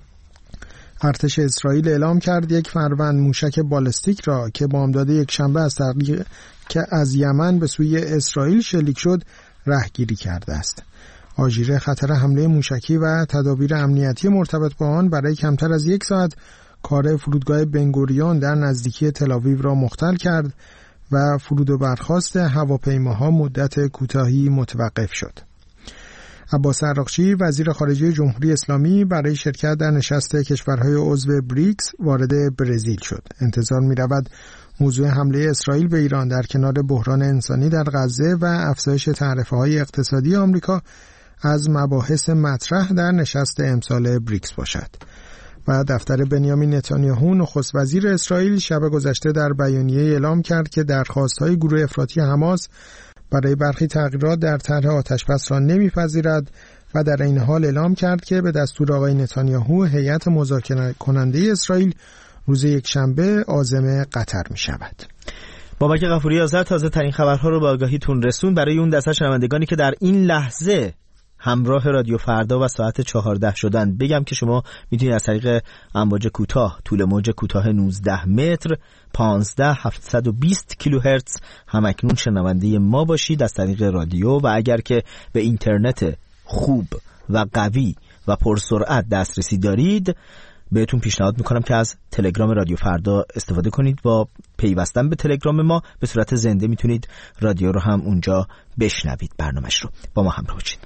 ارتش اسرائیل اعلام کرد یک فروند موشک بالستیک را که بامداد یکشنبه از طریق که از یمن به سوی اسرائیل شلیک شد رهگیری کرده است. آژیر خطر حمله موشکی و تدابیر امنیتی مرتبط با آن برای کمتر از یک ساعت کار فرودگاه بنگوریون در نزدیکی تل‌آویو را مختل کرد و فرود و برخاست هواپیماها مدت کوتاهی متوقف شد. عباس عراقچی وزیر خارجه جمهوری اسلامی برای شرکت در نشست کشورهای عضو بریکس وارد برزیل شد. انتظار می‌رود موضوع حمله اسرائیل به ایران در کنار بحران انسانی در غزه و افزایش تعرفه‌های اقتصادی آمریکا از مباحث مطرح در نشست امسال بریکس باشد. و دفتر بنیامین نتانیاهو نخست وزیر اسرائیل شب گذشته در بیانیه اعلام کرد که درخواست‌های گروه افراطی حماس برای برخی تغییرات در طرح آتشبس را نمی‌پذیرد و در این حال اعلام کرد که به دستور آقای نتانیاهو هیئت مذاکره کننده اسرائیل روز یکشنبه عازم قطر می‌شود. بابک غفوری آذر تازه ترین خبرها رو به آگاهیتون رسون. برای اون دسته شنوندگانی که در این لحظه همراه رادیو فردا و ساعت چهارده شدن بگم که شما میتونید از طریق امواج کوتاه طول موج کوتاه نوزده متر پانزده هزار هفتصد و بیست کیلوهرتز همکنون شنونده ما باشید از طریق رادیو و اگر که به اینترنت خوب و قوی و پرسرعت دسترسی دارید، بهتون پیشنهاد میکنم که از تلگرام رادیو فردا استفاده کنید. با پیوستن به تلگرام ما به صورت زنده میتونید رادیو رو هم اونجا بشنوید، برنامه‌اش رو. با ما همراه باشید.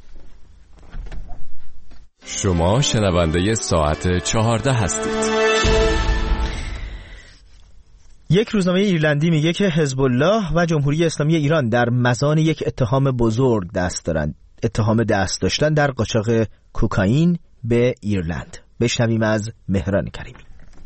شما شنونده ساعت چهارده هستید. یک روزنامه ایرلندی میگه که حزب الله و جمهوری اسلامی ایران در مزان یک اتهام بزرگ دست دارند، اتهام دست داشتن در قاچاق کوکائین به ایرلند. بشنویم از مهران کریمی.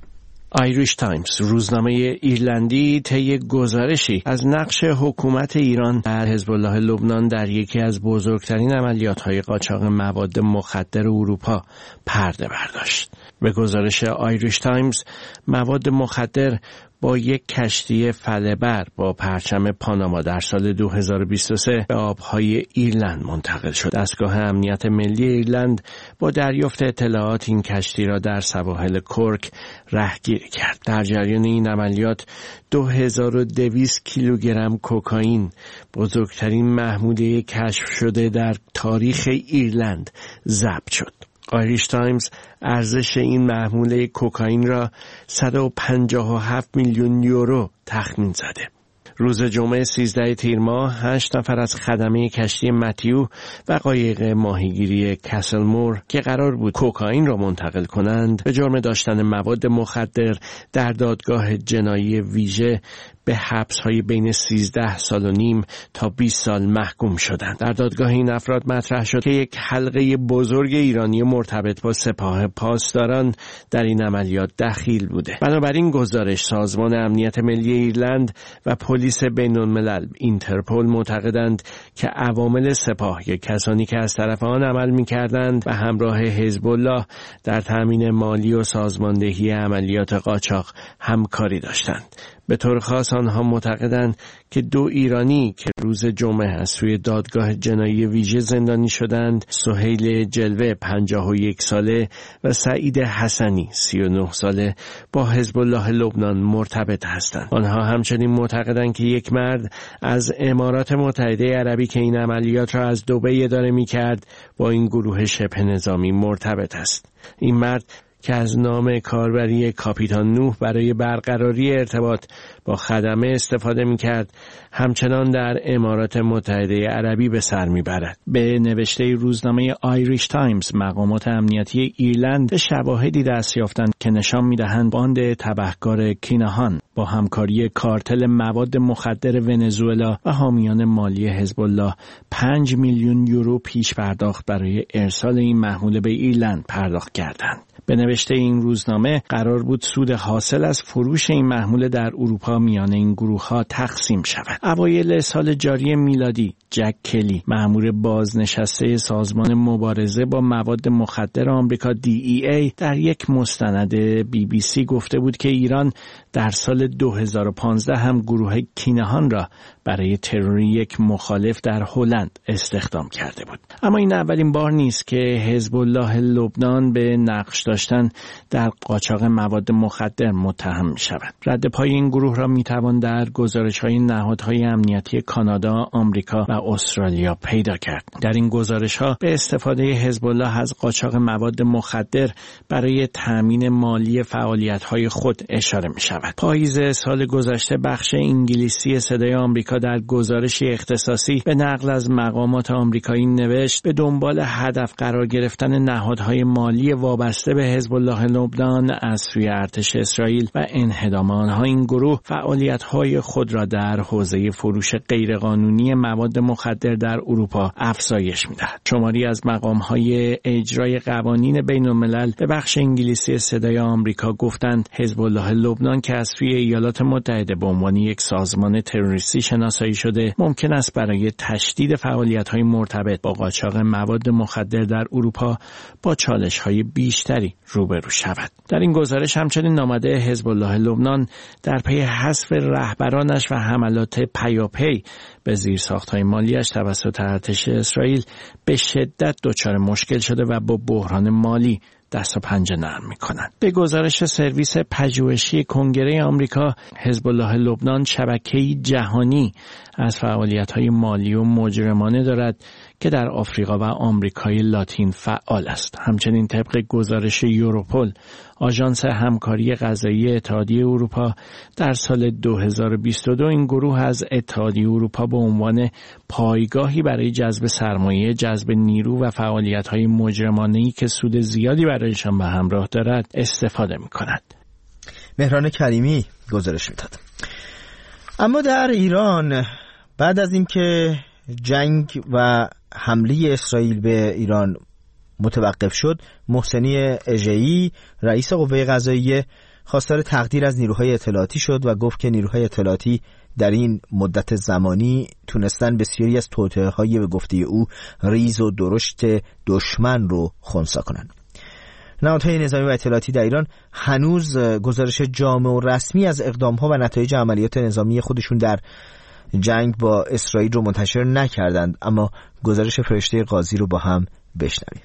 آیریش تایمز، روزنامه ایرلندی، طی گزارشی از نقش حکومت ایران در حزب الله لبنان در یکی از بزرگترین عملیات‌های قاچاق مواد مخدر اروپا پرده برداشت. به گزارش آیریش تایمز، مواد مخدر با یک کشتی فله‌بر با پرچم پاناما در سال دو هزار و بیست و سه به آبهای ایرلند منتقل شد. دستگاه امنیت ملی ایرلند با دریافت اطلاعات این کشتی را در سواحل کرک رهگیری کرد. در جریان این عملیات دو هزار و دویست کیلوگرم کوکائین، بزرگترین محموله کشف شده در تاریخ ایرلند، ضبط شد. آیریش تایمز ارزش این محموله کوکائین را صد و پنجاه و هفت میلیون یورو تخمین زده. روز جمعه سیزده تیر ماه هشت نفر از خدمه کشتی متیو و قایق ماهیگیری کسلمور که قرار بود کوکائین را منتقل کنند به جرم داشتن مواد مخدر در دادگاه جنایی ویژه به حبس‌های بین سیزده سال و نیم تا بیست سال محکوم شدند. در دادگاه این افراد مطرح شد که یک حلقه بزرگ ایرانی مرتبط با سپاه پاسداران در این عملیات دخیل بوده. بنابراین گزارش سازمان امنیت ملی ایرلند و پلیس بین‌الملل اینترپل معتقدند که عوامل سپاه یا کسانی که از طرف آن عمل می‌کردند و همراه حزب الله در تامین مالی و سازماندهی عملیات قاچاق همکاری داشتند. به طور خاص آنها معتقدند که دو ایرانی که روز جمعه از سوی دادگاه جنایی ویژه زندانی شدند، سهیل جلوه پنجاه و یک ساله و سعید حسنی سی و نه ساله، با حزب الله لبنان مرتبط هستند. آنها همچنین معتقدند که یک مرد از امارات متحده عربی که این عملیات را از دبی اداره می‌کرد با این گروه شبه نظامی مرتبط است. این مرد که از نام کاربری کاپیتان نوح برای برقراری ارتباط با خدمه استفاده می‌کرد، همچنان در امارات متحده عربی به سر می‌برد. به نوشته روزنامه آیریش تایمز، مقامات امنیتی ایرلند به شواهدی دست یافتند که نشان می‌دهند باند تبهکار کیناهان با همکاری کارتل مواد مخدر ونزوئلا و حامیان مالی حزب الله پنج میلیون یورو پیش پرداخت برای ارسال این محموله به ایرلند پرداخت کردند. به نوشته این روزنامه قرار بود سود حاصل از فروش این محموله در اروپا میان این گروه‌ها تقسیم شود. اوایل سال جاری میلادی جک کلی، مأمور بازنشسته سازمان مبارزه با مواد مخدر آمریکا دی ای ای، در یک مستند بی بی سی گفته بود که ایران در سال دو هزار و پانزده هم گروه کینهان را برای ترور یک مخالف در هلند استخدام کرده بود. اما این اولین بار نیست که حزب الله لبنان به نقش داشتن در قاچاق مواد مخدر متهم می شود. رد پای این گروه را می توان در گزارش‌های نهادهای امنیتی کانادا، آمریکا و استرالیا پیدا کرد. در این گزارش‌ها به استفاده حزب الله از قاچاق مواد مخدر برای تأمین مالی فعالیت‌های خود اشاره می شود. پاییز سال گذشته بخش انگلیسی صدای آمریکا در گزارشی اختصاصی به نقل از مقامات آمریکایی نوشت به دنبال هدف قرار گرفتن نهادهای مالی وابسته به حزب الله لبنان از سوی ارتش اسرائیل و انهدام آنها، این گروه فعالیت‌های خود را در حوزه فروش غیرقانونی مواد مخدر در اروپا افزایش می‌دهد. شماری از مقام‌های اجرای قوانین بین‌الملل به بخش انگلیسی صدای آمریکا گفتند حزب الله لبنان که از سوی ایالات متحده به عنوان یک سازمان تروریستی شناسایی شده، ممکن است برای تشدید فعالیت‌های مرتبط با قاچاق مواد مخدر در اروپا با چالش‌های بیشتری روبرو شود. در این گزارش همچنین آمده حزب الله لبنان در پی حذف رهبرانش و حملات پیاپی به زیرساخت‌های مالیش توسط ارتش اسرائیل به شدت دچار مشکل شده و با بحران مالی دست و پنجه نرم می‌کنند. به گزارش سرویس پژوهشی کنگره آمریکا، حزب الله لبنان شبکه‌ای جهانی از فعالیت‌های مالی و مجرمانه دارد که در آفریقا و آمریکای لاتین فعال است. همچنین طبق گزارش یوروپول، آژانس همکاری غذایی اتحادیه اروپا، در سال دو هزار و بیست و دو این گروه از اتحادیه اروپا به عنوان پایگاهی برای جذب سرمایه، جذب نیرو و فعالیت‌های مجرمانه‌ای که سود زیادی برایشان به همراه دارد استفاده می‌کند. مهران کریمی گزارش می‌داد. اما در ایران بعد از اینکه جنگ و حمله اسرائیل به ایران متوقف شد، محسنی اژه‌ای رئیس قوه قضاییه خواستار تقدیر از نیروهای اطلاعاتی شد و گفت که نیروهای اطلاعاتی در این مدت زمانی تونستن بسیاری از توطئه‌های به گفته او ریز و درشت دشمن رو خنثی کنند. نهادهای نظامی و اطلاعاتی در ایران هنوز گزارش جامع و رسمی از اقدام‌ها و نتایج عملیات نظامی خودشون در جنگ با اسرائیل رو منتشر نکردند، اما گزارش فرشته قاضی رو با هم بشنویم.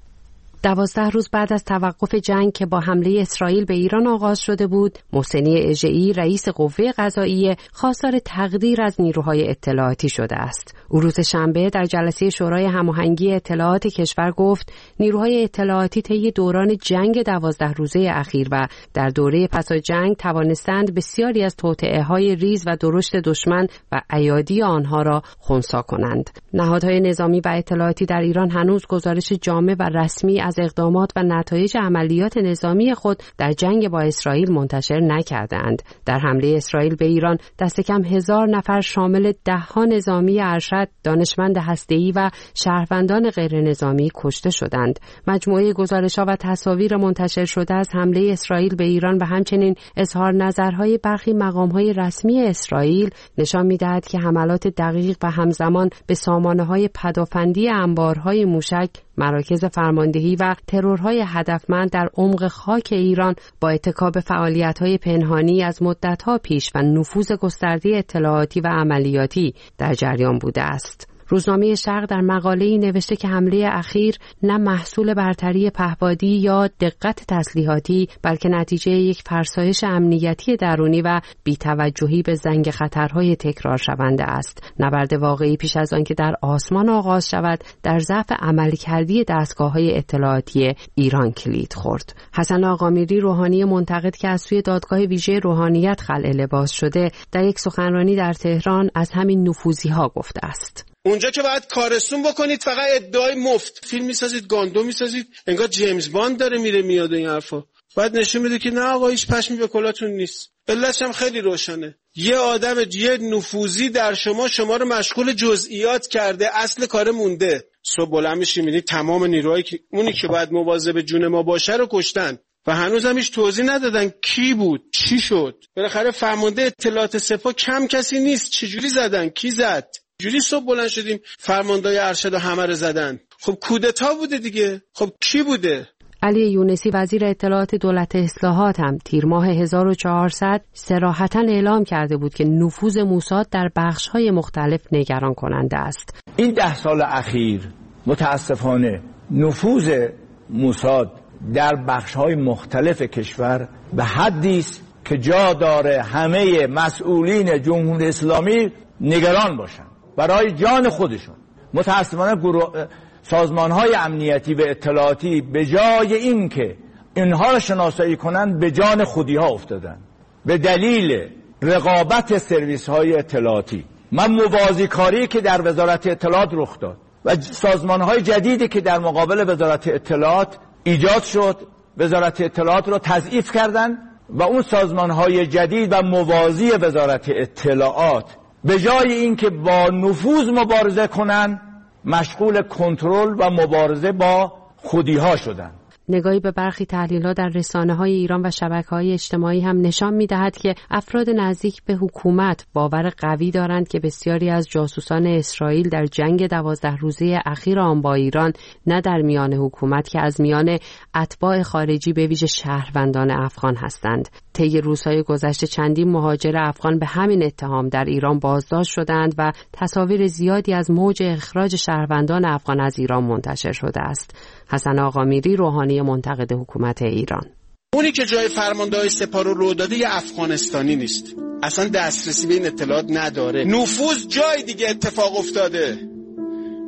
دوازده روز بعد از توقف جنگ که با حمله اسرائیل به ایران آغاز شده بود، محسنی اژه‌ای رئیس قوه قضاییه خواستار تقدیر از نیروهای اطلاعاتی شده است. او روز شنبه در جلسه شورای هماهنگی اطلاعات کشور گفت نیروهای اطلاعاتی طی دوران جنگ دوازده روزه اخیر و در دوره پس از جنگ توانستند بسیاری از توطئه‌های ریز و درشت دشمن و ایادی آنها را خنثی کنند. نهادهای نظامی و اطلاعاتی در ایران هنوز گزارش جامع و رسمی از اقدامات و نتایج عملیات نظامی خود در جنگ با اسرائیل منتشر نکردند. در حمله اسرائیل به ایران دست کم هزار نفر شامل ده‌ها نظامی ارشد، دانشمند هسته‌ای و شهروندان غیر نظامی کشته شدند. مجموعه گزارش‌ها و تصاویر منتشر شده از حمله اسرائیل به ایران و همچنین اظهار نظرهای برخی مقام‌های رسمی اسرائیل نشان می‌دهد که حملات دقیق و همزمان به سامانه‌های پدافندی انبارهای موشک، مراکز فرماندهی و ترورهای هدفمند در عمق خاک ایران با ارتکاب فعالیت‌های پنهانی از مدت‌ها پیش و نفوذ گسترده اطلاعاتی و عملیاتی در جریان بوده است. روزنامه شرق در مقاله‌ای نوشته که حمله اخیر نه محصول برتری پهپادی یا دقت تسلیحاتی، بلکه نتیجه یک فرسایش امنیتی درونی و بی‌توجهی به زنگ خطرهای تکرار شونده است. نبرد واقعی پیش از آن که در آسمان آغاز شود، در ضعف عملکردی دستگاه‌های اطلاعاتی ایران کلید خورد. حسن آقامیری، روحانی منتقد که از سوی دادگاه ویژه روحانیت خلع لباس شده، در یک سخنرانی در تهران از همین نفوذی‌ها گفته است. اونجا که باید کارستون بکنید فقط ادعای مفت، فیلم میسازید، گاندو میسازید، انگار جیمز باند داره میره میاد این حرفا. باید نشون میده که نه آقا هیچ پشمی به کلاتون نیست. علتش هم خیلی روشنه. یه آدم یه نفوذی در شما شما رو مشغول جزئیات کرده، اصل کار مونده. صبح بلند میشی میبینید تمام نیروهایی که اونی که باید مواظب جون ما باشه رو کشتن و هنوز هم هیچ توضیح ندادن کی بود، چی شد. بالاخره فرمانده اطلاعات سپاه کم کسی نیست، چجوری زدن، کی زد؟ جوری صبح بلند شدیم فرماندهای ارشد همه رو زدن. خب کودتا بوده دیگه. خب کی بوده؟ علی یونسی وزیر اطلاعات دولت اصلاحات هم تیر ماه هزار و چهارصد صراحتاً اعلام کرده بود که نفوذ موساد در بخش‌های مختلف نگران کننده است. این ده سال اخیر متاسفانه نفوذ موساد در بخش‌های مختلف کشور به حدی است که جا داره همه مسئولین جمهوری اسلامی نگران باشن برای جان خودشون. متاسفانه گروه سازمان‌های امنیتی و اطلاعاتی به جای این که اینها را شناسایی کنند به جان خودی‌ها افتادن به دلیل رقابت سرویس‌های اطلاعاتی. من موازی کاری که در وزارت اطلاعات رخ داد و سازمان‌های جدیدی که در مقابل وزارت اطلاعات ایجاد شد، وزارت اطلاعات را تضعیف کردند و اون سازمان‌های جدید و موازی وزارت اطلاعات به جای اینکه با نفوذ مبارزه کنن مشغول کنترل و مبارزه با خودی‌ها شدن. نگاهی به برخی تحلیل‌ها در رسانه‌های ایران و شبکه‌های اجتماعی هم نشان می‌دهد که افراد نزدیک به حکومت باور قوی دارند که بسیاری از جاسوسان اسرائیل در جنگ دوازده روزه اخیر آن با ایران نه در میان حکومت که از میان اتباع خارجی به ویژه شهروندان افغان هستند. طی روزهای گذشته چندین مهاجر افغان به همین اتهام در ایران بازداشت شدند و تصاویر زیادی از موج اخراج شهروندان افغان از ایران منتشر شده است. حسن آقامیری، روحانی منتقد حکومت ایران: اونی که جای فرمانده‌های سپاه رو رو داده یه افغانستانی نیست، اصلا دسترسی به این اطلاعات نداره. نفوذ جای دیگه اتفاق افتاده.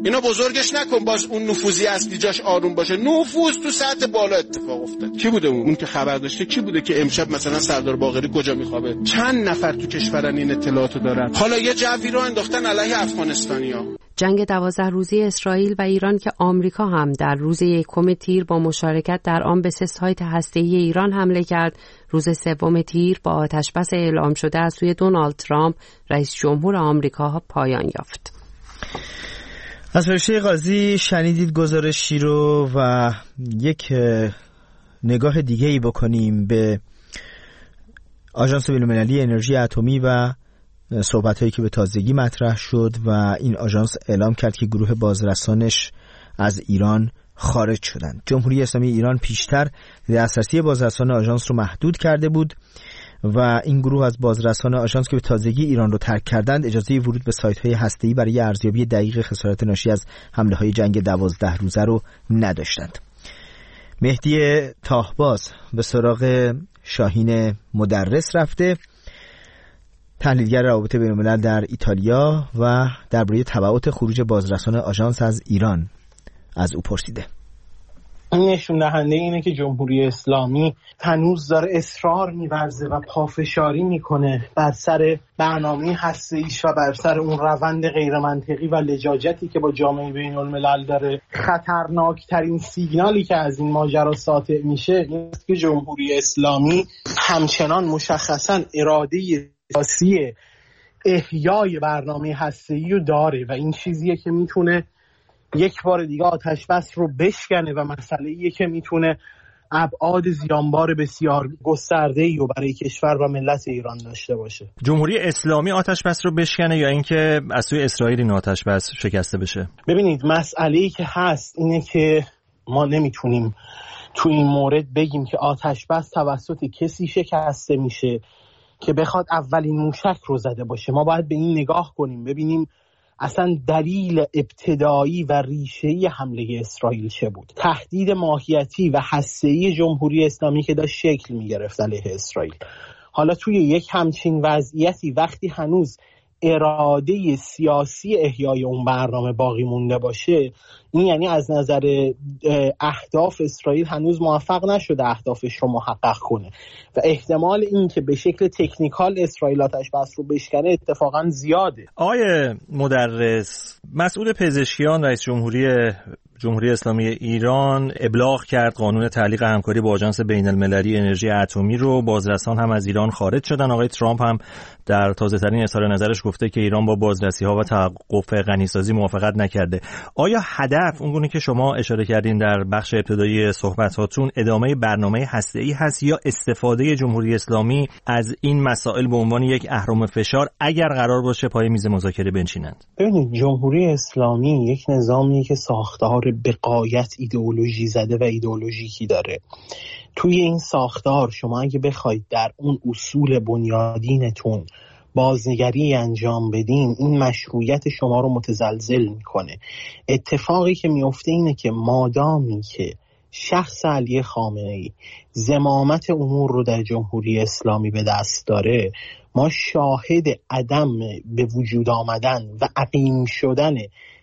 اینا بزرگش نکن باز اون نفوذی اصلی جاش آروم باشه. نفوذ تو سطح بالا اتفاق افتاد. کی بوده اون که خبر داشته؟ کی بوده که امشب مثلا سردار باقری کجا میخوابه؟ چند نفر تو کشورن این اطلاعاتو دارن؟ حالا یه جوی رو انداختن علیه افغانستانیا. جنگ دوازده روزه اسرائیل و ایران که آمریکا هم در روز یکم تیر با مشارکت در آن به سه سایت هسته‌ای ایران حمله کرد، روز سوم تیر با آتشبس اعلام شده از سوی دونالد ترامپ رئیس جمهور آمریکا پایان یافت. از فرشته قاضی شنیدید گزارشی رو و یک نگاه دیگه ای بکنیم به آژانس بین‌المللی انرژی اتمی و صحبت‌هایی که به تازگی مطرح شد و این آژانس اعلام کرد که گروه بازرسانش از ایران خارج شدند. جمهوری اسلامی ایران پیشتر دسترسی بازرسان آژانس رو محدود کرده بود و این گروه از بازرسان آژانس که به تازگی ایران رو ترک کردند اجازه ورود به سایت‌های هسته‌ای برای ارزیابی دقیق خسارات ناشی از حمله‌های جنگ دوازده روزه رو نداشتند. مهدی تاهباز به سراغ شاهین مدرس رفته، تحلیلگر روابط بین‌الملل در ایتالیا، و درباره تبعات خروج بازرسان آژانس از ایران از او پرسیده. این نشون دهنده اینه که جمهوری اسلامی هنوز داره اصرار می‌ورزه و پافشاری میکنه بر سر برنامه هسته‌ایش و بر سر اون روند غیر منطقی و لجاجتی که با جامعه بین‌الملل داره. خطرناکترین سیگنالی که از این ماجرا ساطع میشه این است که جمهوری اسلامی همچنان مشخصاً اراده سیاسی احیای برنامه هسته‌ای رو داره و این چیزیه که میتونه یک بار دیگه آتش بس رو بشکنه و مسئله‌ایه که میتونه ابعاد زیانبار بسیار گسترده‌ای رو برای کشور و ملت ایران داشته باشه. جمهوری اسلامی آتش بس رو بشکنه یا اینکه از سوی اسرائیل این آتش بس شکسته بشه؟ ببینید مسئله‌ای که هست اینه که ما نمیتونیم تو این مورد بگیم که آتش بس توسط کسی شکسته میشه که بخواد اولین موشک رو زده باشه. ما باید به این نگاه کنیم ببینیم اصلا دلیل ابتدایی و ریشه‌ای حمله اسرائیل چه بود. تهدید ماهیتی و هسته‌ای جمهوری اسلامی که داشت شکل می‌گرفت علیه اسرائیل. حالا توی یک همچین وضعیتی وقتی هنوز اراده سیاسی احیای اون برنامه باقی مونده باشه، این یعنی از نظر اهداف اسرائیل هنوز موفق نشده اهدافش رو محقق کنه و احتمال این که به شکل تکنیکال اسرائیل آتش بس رو بشکنه اتفاقا زیاده. آقای مدرس، مسئول پزشکیان رئیس جمهوری جمهوری اسلامی ایران ابلاغ کرد قانون تعلیق همکاری با آژانس بین‌المللی انرژی اتمی رو. بازرسان هم از ایران خارج شدن. آقای ترامپ هم در تازه‌ترین اظهار نظرش گفته که ایران با بازرسی‌ها و توقف غنیسازی موافقت نکرده. آیا هدف اونگونه که شما اشاره کردین در بخش ابتدایی صحبتاتون ادامه برنامه هسته‌ای هست یا استفاده جمهوری اسلامی از این مسائل به عنوان یک اهرم فشار اگر قرار باشه پای میز مذاکره بنشینند؟ ببینید جمهوری اسلامی یک نظامیه که ساختار به غایت ایدئولوژی زده و ایدئولوژیکی داره. توی این ساختار شما اگه بخواید در اون اصول بنیادینتون بازنگری انجام بدین این مشروعیت شما رو متزلزل میکنه. اتفاقی که میفته اینه که مادامی که شخص علی خامنه‌ای زمامت امور رو در جمهوری اسلامی به دست داره، ما شاهد عدم به وجود آمدن و عقیم شدن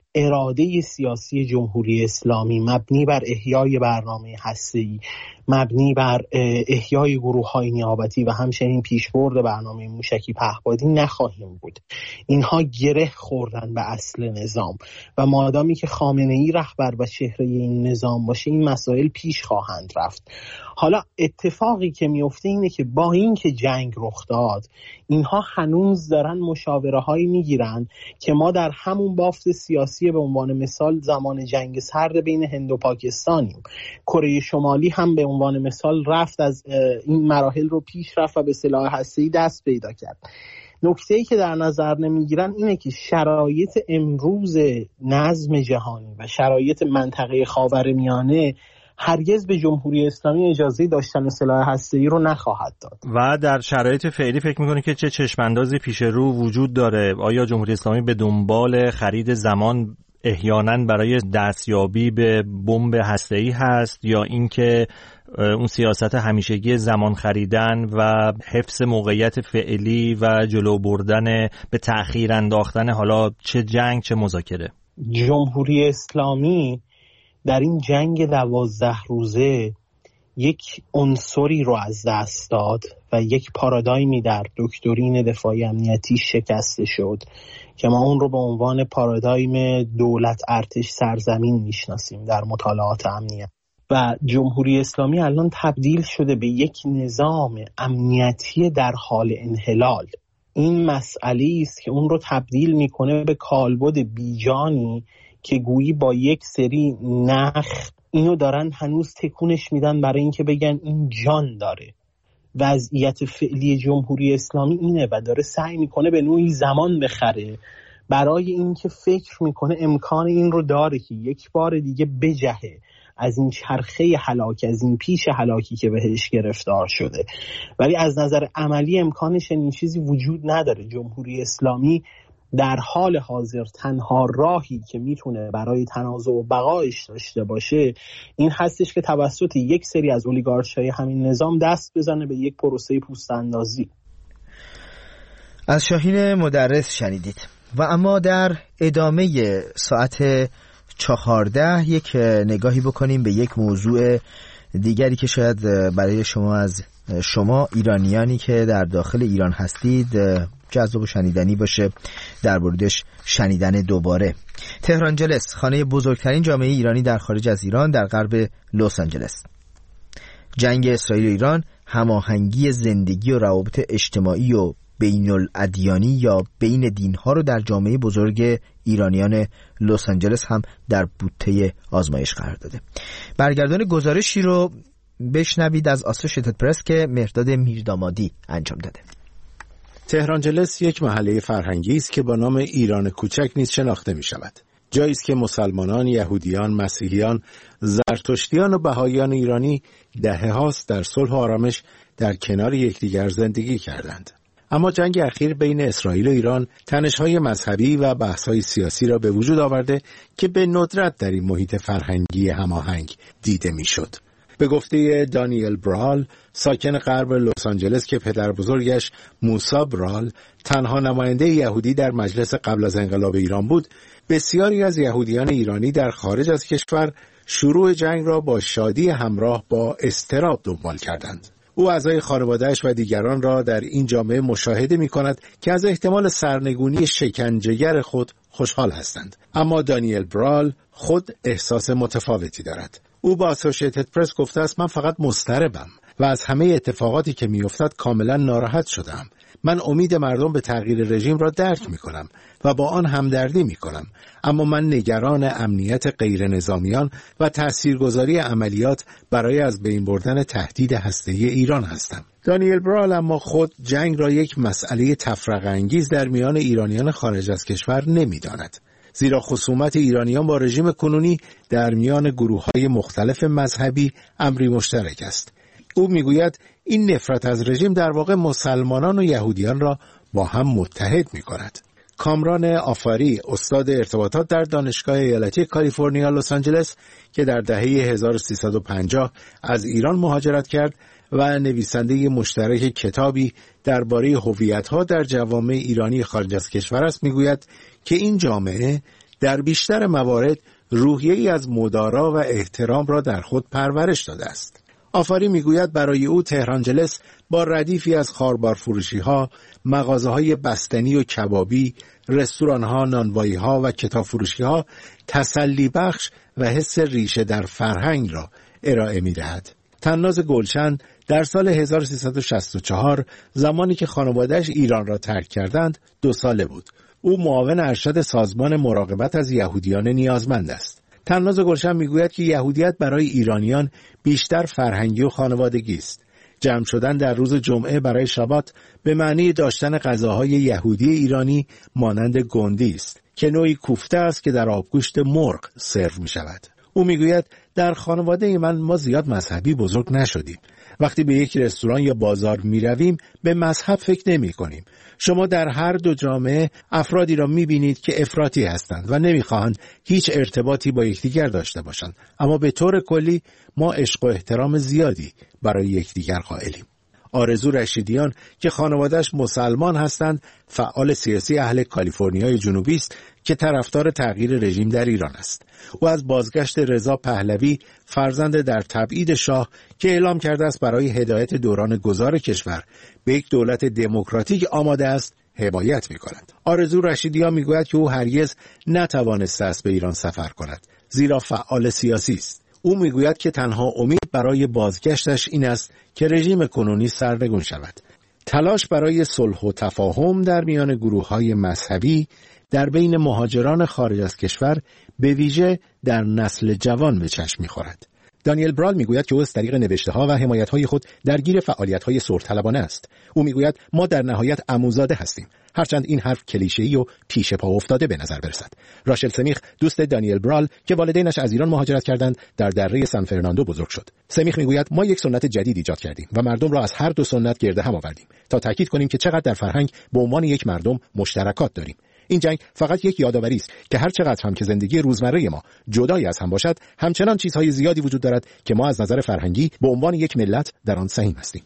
اراده سیاسی جمهوری اسلامی مبنی بر احیای برنامه هسته‌ای، مبنی بر احیای گروه‌های نیابتی و همچنین پیشبرد برنامه موشکی پهپادی نخواهیم بود. اینها گره خوردن به اصل نظام و مادامی که خامنه‌ای رهبر و چهره این نظام باشه این مسائل پیش خواهند رفت. حالا اتفاقی که میفته اینه که با این که جنگ رخ داد اینها هنوز دارن مشاوره‌هایی میگیرن که ما در همون بافت سیاسی به عنوان مثال زمان جنگ سرد بین هند و پاکستانیم. کره شمالی هم به عنوان مثال رفت از این مراحل رو پیش رفت و به سلاح هسته‌ای دست پیدا کرد. نکته‌ای که در نظر نمیگیرن اینه که شرایط امروز نظم جهانی و شرایط منطقه خاورمیانه هرگز به جمهوری اسلامی اجازه داشتن سلاح هسته‌ای رو نخواهد داد. و در شرایط فعلی فکر می‌کنید که چه چشم‌اندازی پیش رو وجود داره؟ آیا جمهوری اسلامی به دنبال خرید زمان احیانا برای دستیابی به بمب هسته‌ای هست یا اینکه اون سیاست همیشگی زمان خریدن و حفظ موقعیت فعلی و جلو بردن به تأخیر انداختن حالا چه جنگ چه مذاکره؟ جمهوری اسلامی در این جنگ دوازده روزه یک عنصری رو از دست داد و یک پارادایمی در دکترین دفاعی امنیتی شکسته شد که ما اون رو به عنوان پارادایم دولت ارتش سرزمین میشناسیم در مطالعات امنیت. و جمهوری اسلامی الان تبدیل شده به یک نظام امنیتی در حال انحلال. این مسئله است که اون رو تبدیل میکنه به کالبد بیجانی که گویی با یک سری نخ اینو دارن هنوز تکونش میدن برای اینکه بگن این جان داره. وضعیت فعلی جمهوری اسلامی اینه و داره سعی میکنه به نوعی زمان بخره برای اینکه فکر میکنه امکان این رو داره که یک بار دیگه بجهه از این چرخه هلاک، از این پیش هلاکی که بهش گرفتار شده. ولی از نظر عملی امکانش این چیزی وجود نداره. جمهوری اسلامی در حال حاضر تنها راهی که میتونه برای تنازع و بقایش داشته باشه این هستش که توسط یک سری از اولیگارش‌های همین نظام دست بزنه به یک پروسه پوست اندازی. از شاهین مدرس شنیدید. و اما در ادامه ساعت چهارده یک نگاهی بکنیم به یک موضوع دیگری که شاید برای شما از شما ایرانیانی که در داخل ایران هستید جذاب و شنیدنی باشه در موردش شنیدن دوباره. تهران جلس، خانه بزرگترین جامعه ایرانی در خارج از ایران در غرب لس آنجلس. جنگ اسرائیل و ایران هماهنگی زندگی و روابط اجتماعی و بین الادیانی یا بین دینها رو در جامعه بزرگ ایرانیان لس آنجلس هم در بوته آزمایش قرار داده. برگردان گزارشی رو بشنوید از آسوشیتد پرس که مهرداد میردامادی انجام داده. تهران جلس یک محله فرهنگی است که با نام ایران کوچک نیز شناخته می شود. جایی است که مسلمانان، یهودیان، مسیحیان، زرتشتیان و بهائیان ایرانی دهه هاست در صلح و آرامش در کنار یکدیگر زندگی کردند. اما جنگ اخیر بین اسرائیل و ایران تنش‌های مذهبی و بحث‌های سیاسی را به وجود آورده که به ندرت در این محیط فرهنگی هماهنگ دیده می‌شد. به گفته دانیل برال، ساکن غرب لس آنجلس که پدر بزرگش موسی برال تنها نماینده یهودی در مجلس قبل از انقلاب ایران بود، بسیاری از یهودیان ایرانی در خارج از کشور شروع جنگ را با شادی همراه با اضطراب دنبال کردند. او اعضای خانواده‌اش و دیگران را در این جامعه مشاهده می‌کند که از احتمال سرنگونی شکنجهگر خود خوشحال هستند. اما دانیل برال خود احساس متفاوتی دارد. او با آسوشیتد پرس گفته است من فقط مضطربم و از همه اتفاقاتی که می‌افتد کاملا ناراحت شدم. من امید مردم به تغییر رژیم را درک می‌کنم و با آن همدردی می‌کنم، اما من نگران امنیت غیر نظامیان و تاثیرگذاری عملیات برای از بین بردن تهدید هسته‌ای ایران هستم. دانیل برال اما خود جنگ را یک مسئله تفرقه انگیز در میان ایرانیان خارج از کشور نمی‌داند، زیرا خصومت ایرانیان با رژیم کنونی در میان گروه‌های مختلف مذهبی امری مشترک است. او میگوید این نفرت از رژیم در واقع مسلمانان و یهودیان را با هم متحد می‌کند. کامران آفاری، استاد ارتباطات در دانشگاه ایالتی کالیفرنیا لس آنجلس که در دهه هزار و سیصد و پنجاه از ایران مهاجرت کرد و نویسنده مشترک کتابی درباره هویت‌ها در جوامع ایرانی خارج از کشور است، میگوید که این جامعه در بیشتر موارد روحیه‌ای از مدارا و احترام را در خود پرورش داده است. آفاری میگوید برای او تهران جلس با ردیفی از خاربار فروشی ها، مغازه های بستنی و کبابی، رستوران ها، نانوایی ها و کتاب فروشی ها تسلی بخش و حس ریشه در فرهنگ را ارائه می دهد. طناز گلشن در سال هزار و سیصد و شصت و چهار زمانی که خانواده‌اش ایران را ترک کردند دو ساله بود. او معاون ارشد سازمان مراقبت از یهودیان نیازمند است. طناز گلشن میگوید که یهودیت برای ایرانیان بیشتر فرهنگی و خانوادگی است. جمع شدن در روز جمعه برای شبات به معنی داشتن غذاهای یهودی ایرانی مانند گندی است که نوعی کوفته است که در آبگوشت مرغ سرو می شود. او میگوید در خانواده من ما زیاد مذهبی بزرگ نشدیم. وقتی به یک رستوران یا بازار می رویم به مذهب فکر نمی کنیم. شما در هر دو جامعه افرادی را می بینید که افراطی هستند و نمی خواهند هیچ ارتباطی با یکدیگر داشته باشند، اما به طور کلی ما عشق و احترام زیادی برای یکدیگر قائلیم. آرزو رشیدیان که خانواده‌اش مسلمان هستند، فعال سیاسی اهل کالیفرنیای جنوبی است که طرفدار تغییر رژیم در ایران است. او از بازگشت رضا پهلوی فرزند در تبعید شاه که اعلام کرده است برای هدایت دوران گذار کشور به یک دولت دموکراتیک آماده است حمایت می‌کند. آرزو رشیدیان می‌گوید که او هرگز نتوانسته است به ایران سفر کند، زیرا فعال سیاسی است. او می‌گوید که تنها امید برای بازگشتش این است که رژیم کنونی سرنگون شود. تلاش برای صلح و تفاهم در میان گروه‌های مذهبی در بین مهاجران خارج از کشور به ویژه در نسل جوان به چشم می‌خورد. دانیل برال میگوید که او از طریق نوشته‌ها و حمایت‌های خود درگیر فعالیت‌های صلح‌طلبانه است. او میگوید ما در نهایت عموزاده هستیم، هرچند این حرف کلیشه‌ای و پیش پا افتاده به نظر برسد. راشل سمیخ دوست دانیل برال که والدینش از ایران مهاجرت کردند در دره سان فرناندو بزرگ شد. سمیخ میگوید ما یک سنت جدید ایجاد کردیم و مردم را از هر دو سنت گرد هم آوردیم تا تاکید کنیم که چقدر در فرهنگ به عنوان یک مردم مشترکات داریم. این جنگ فقط یک یادآوری است که هر چقدر هم که زندگی روزمره ما جدایی از هم باشد، همچنان چیزهای زیادی وجود دارد که ما از نظر فرهنگی به عنوان یک ملت در آن سهیم هستیم.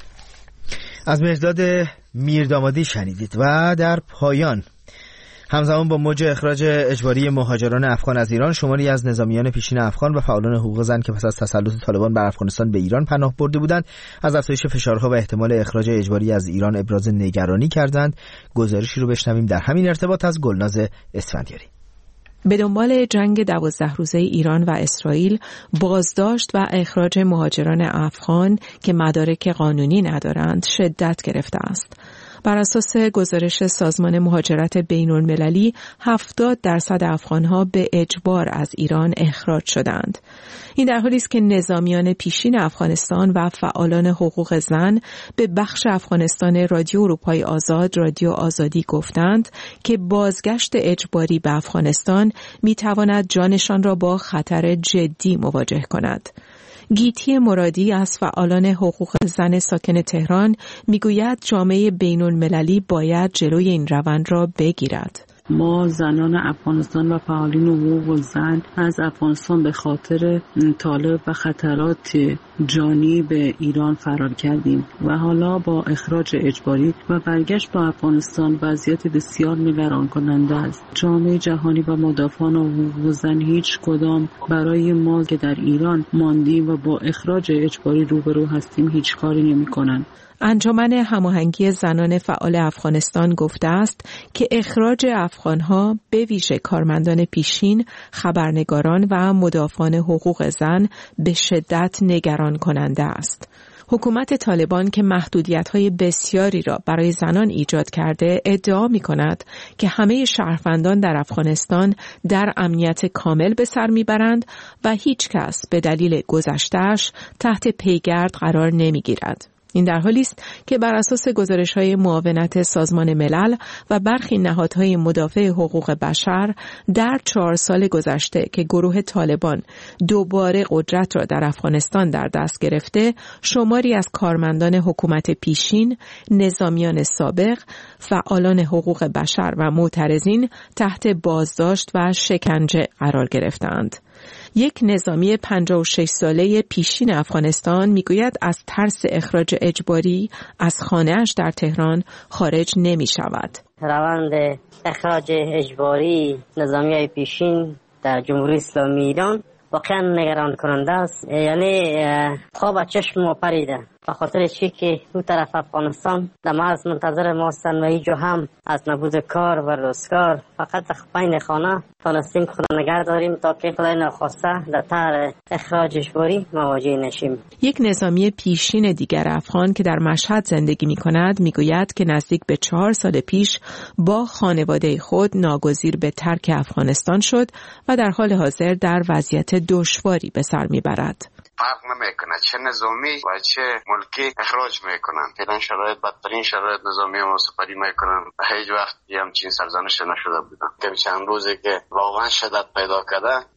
از مرداد میردامادی شنیدید. و در پایان همزمان با موج اخراج اجباری مهاجران افغان از ایران، شماری از نظامیان پیشین افغان و فعالان حقوق زن که پس از تسلط طالبان بر افغانستان به ایران پناه برده بودند، از افزایش فشارها و احتمال اخراج اجباری از ایران ابراز نگرانی کردند. گزارشی رو بشنویم در همین ارتباط از گلناز اسفندیاری. به دنبال جنگ دوازده روزه ایران و اسرائیل، بازداشت و اخراج مهاجران افغان که مدارک قانونی ندارند شدت گرفته است. بر اساس گزارش سازمان مهاجرت بین‌المللی، هفتاد درصد افغان‌ها به اجبار از ایران اخراج شدند. این در حالی است که نظامیان پیشین افغانستان و فعالان حقوق زن به بخش افغانستان رادیو اروپای آزاد، رادیو آزادی گفتند که بازگشت اجباری به افغانستان می‌تواند جانشان را با خطر جدی مواجه کند. گیتی مرادی از فعالان حقوق زن ساکن تهران میگوید جامعه بین‌المللی باید جلوی این روند را بگیرد. ما زنان افغانستان و فعالین حقوق زن از افغانستان به خاطر طالب و خطرات جانی به ایران فرار کردیم و حالا با اخراج اجباری و برگشت به افغانستان وضعیت بسیار نگران کننده است. جامعه جهانی و مدافعان حقوق زن هیچ کدام برای ما که در ایران ماندیم و با اخراج اجباری روبرو هستیم هیچ کاری نمی کنند. انجمن هماهنگی زنان فعال افغانستان گفته است که اخراج افغانها به ویژه کارمندان پیشین، خبرنگاران و مدافعان حقوق زن به شدت نگران کننده است. حکومت طالبان که محدودیت‌های بسیاری را برای زنان ایجاد کرده، ادعا می‌کند که همه شهروندان در افغانستان در امنیت کامل به سر می‌برند و هیچ کس به دلیل گذشته‌اش تحت پیگرد قرار نمی‌گیرد. این در حالی است که بر اساس گزارش‌های معاونت سازمان ملل و برخی نهادهای مدافع حقوق بشر، در چهار سال گذشته که گروه طالبان دوباره قدرت را در افغانستان در دست گرفته، شماری از کارمندان حکومت پیشین، نظامیان سابق، فعالان حقوق بشر و معترضین تحت بازداشت و شکنجه قرار گرفتند. یک نظامی پنجاه و شش ساله پیشین افغانستان میگوید از ترس اخراج اجباری از خانه‌اش در تهران خارج نمی شود. روند اخراج اجباری نظامیای پیشین در جمهوری اسلامی ایران واقعا نگران کننده است. یعنی خواب از چشم ما پریده، به خاطر چی که دو طرف افغانستان در محض منتظر ما هستند و هیچ جا هم از نبود کار و روزگار فقط بین خانه تانستیم که خود نگه داریم تا که خدای ناخواسته در طرح اخراج اجباری مواجه نشیم. یک نظامی پیشین دیگر افغان که در مشهد زندگی می کند می گوید که نزدیک به چهار سال پیش با خانواده خود ناگزیر به ترک افغانستان شد و در حال حاضر در وضعیت دشواری به سر می برد. فرق نمیکنه چه نظامی و چه ملکی اخراج میکنن. فعلا شرایط بدترین شرایط نظامی ما سپری میکنن. هیچ وقت همچین سرزنش نشده بودن. که چند روزی که واقعا شدت پیدا کرده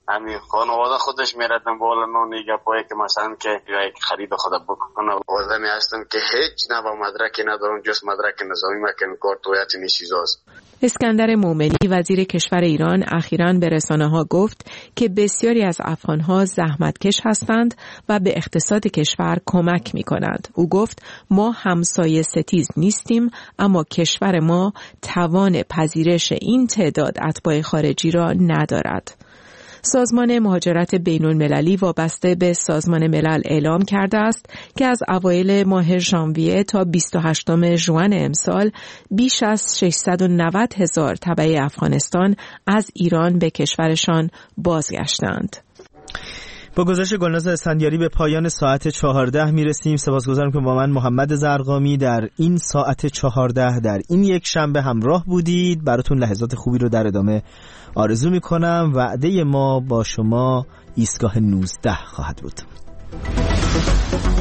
همین خانواده خودش میره دنبال نون گپایی که مثلا که یا یک خرید خود بکنه. آدمی هستم که هیچ نه با مدرکی ندارم جز مدرک نظامی مکن کارت هویت این چیزاست. اسکندر مومنی وزیر کشور ایران اخیراً به رسانه‌ها گفت که بسیاری از افغان‌ها زحمتکش هستند و به اقتصاد کشور کمک می‌کنند. او گفت ما همسایه ستیز نیستیم، اما کشور ما توان پذیرش این تعداد اتباع خارجی را ندارد. سازمان مهاجرت بین‌المللی وابسته به سازمان ملل اعلام کرده است که از اوایل ماه ژانویه تا بیست و هشتم ژوئن امسال بیش از ششصد و نود هزار تبع افغانستان از ایران به کشورشان بازگشتند. با گزارش گلناز اسفندیاری به پایان ساعت چهارده میرسیم. سپاسگزارم که با من محمد زرقامی در این ساعت چهارده در این یک شنبه همراه بودید. براتون لحظات خوبی رو در ادامه آرزو میکنم. وعده ما با شما ایستگاه نوزده خواهد بود.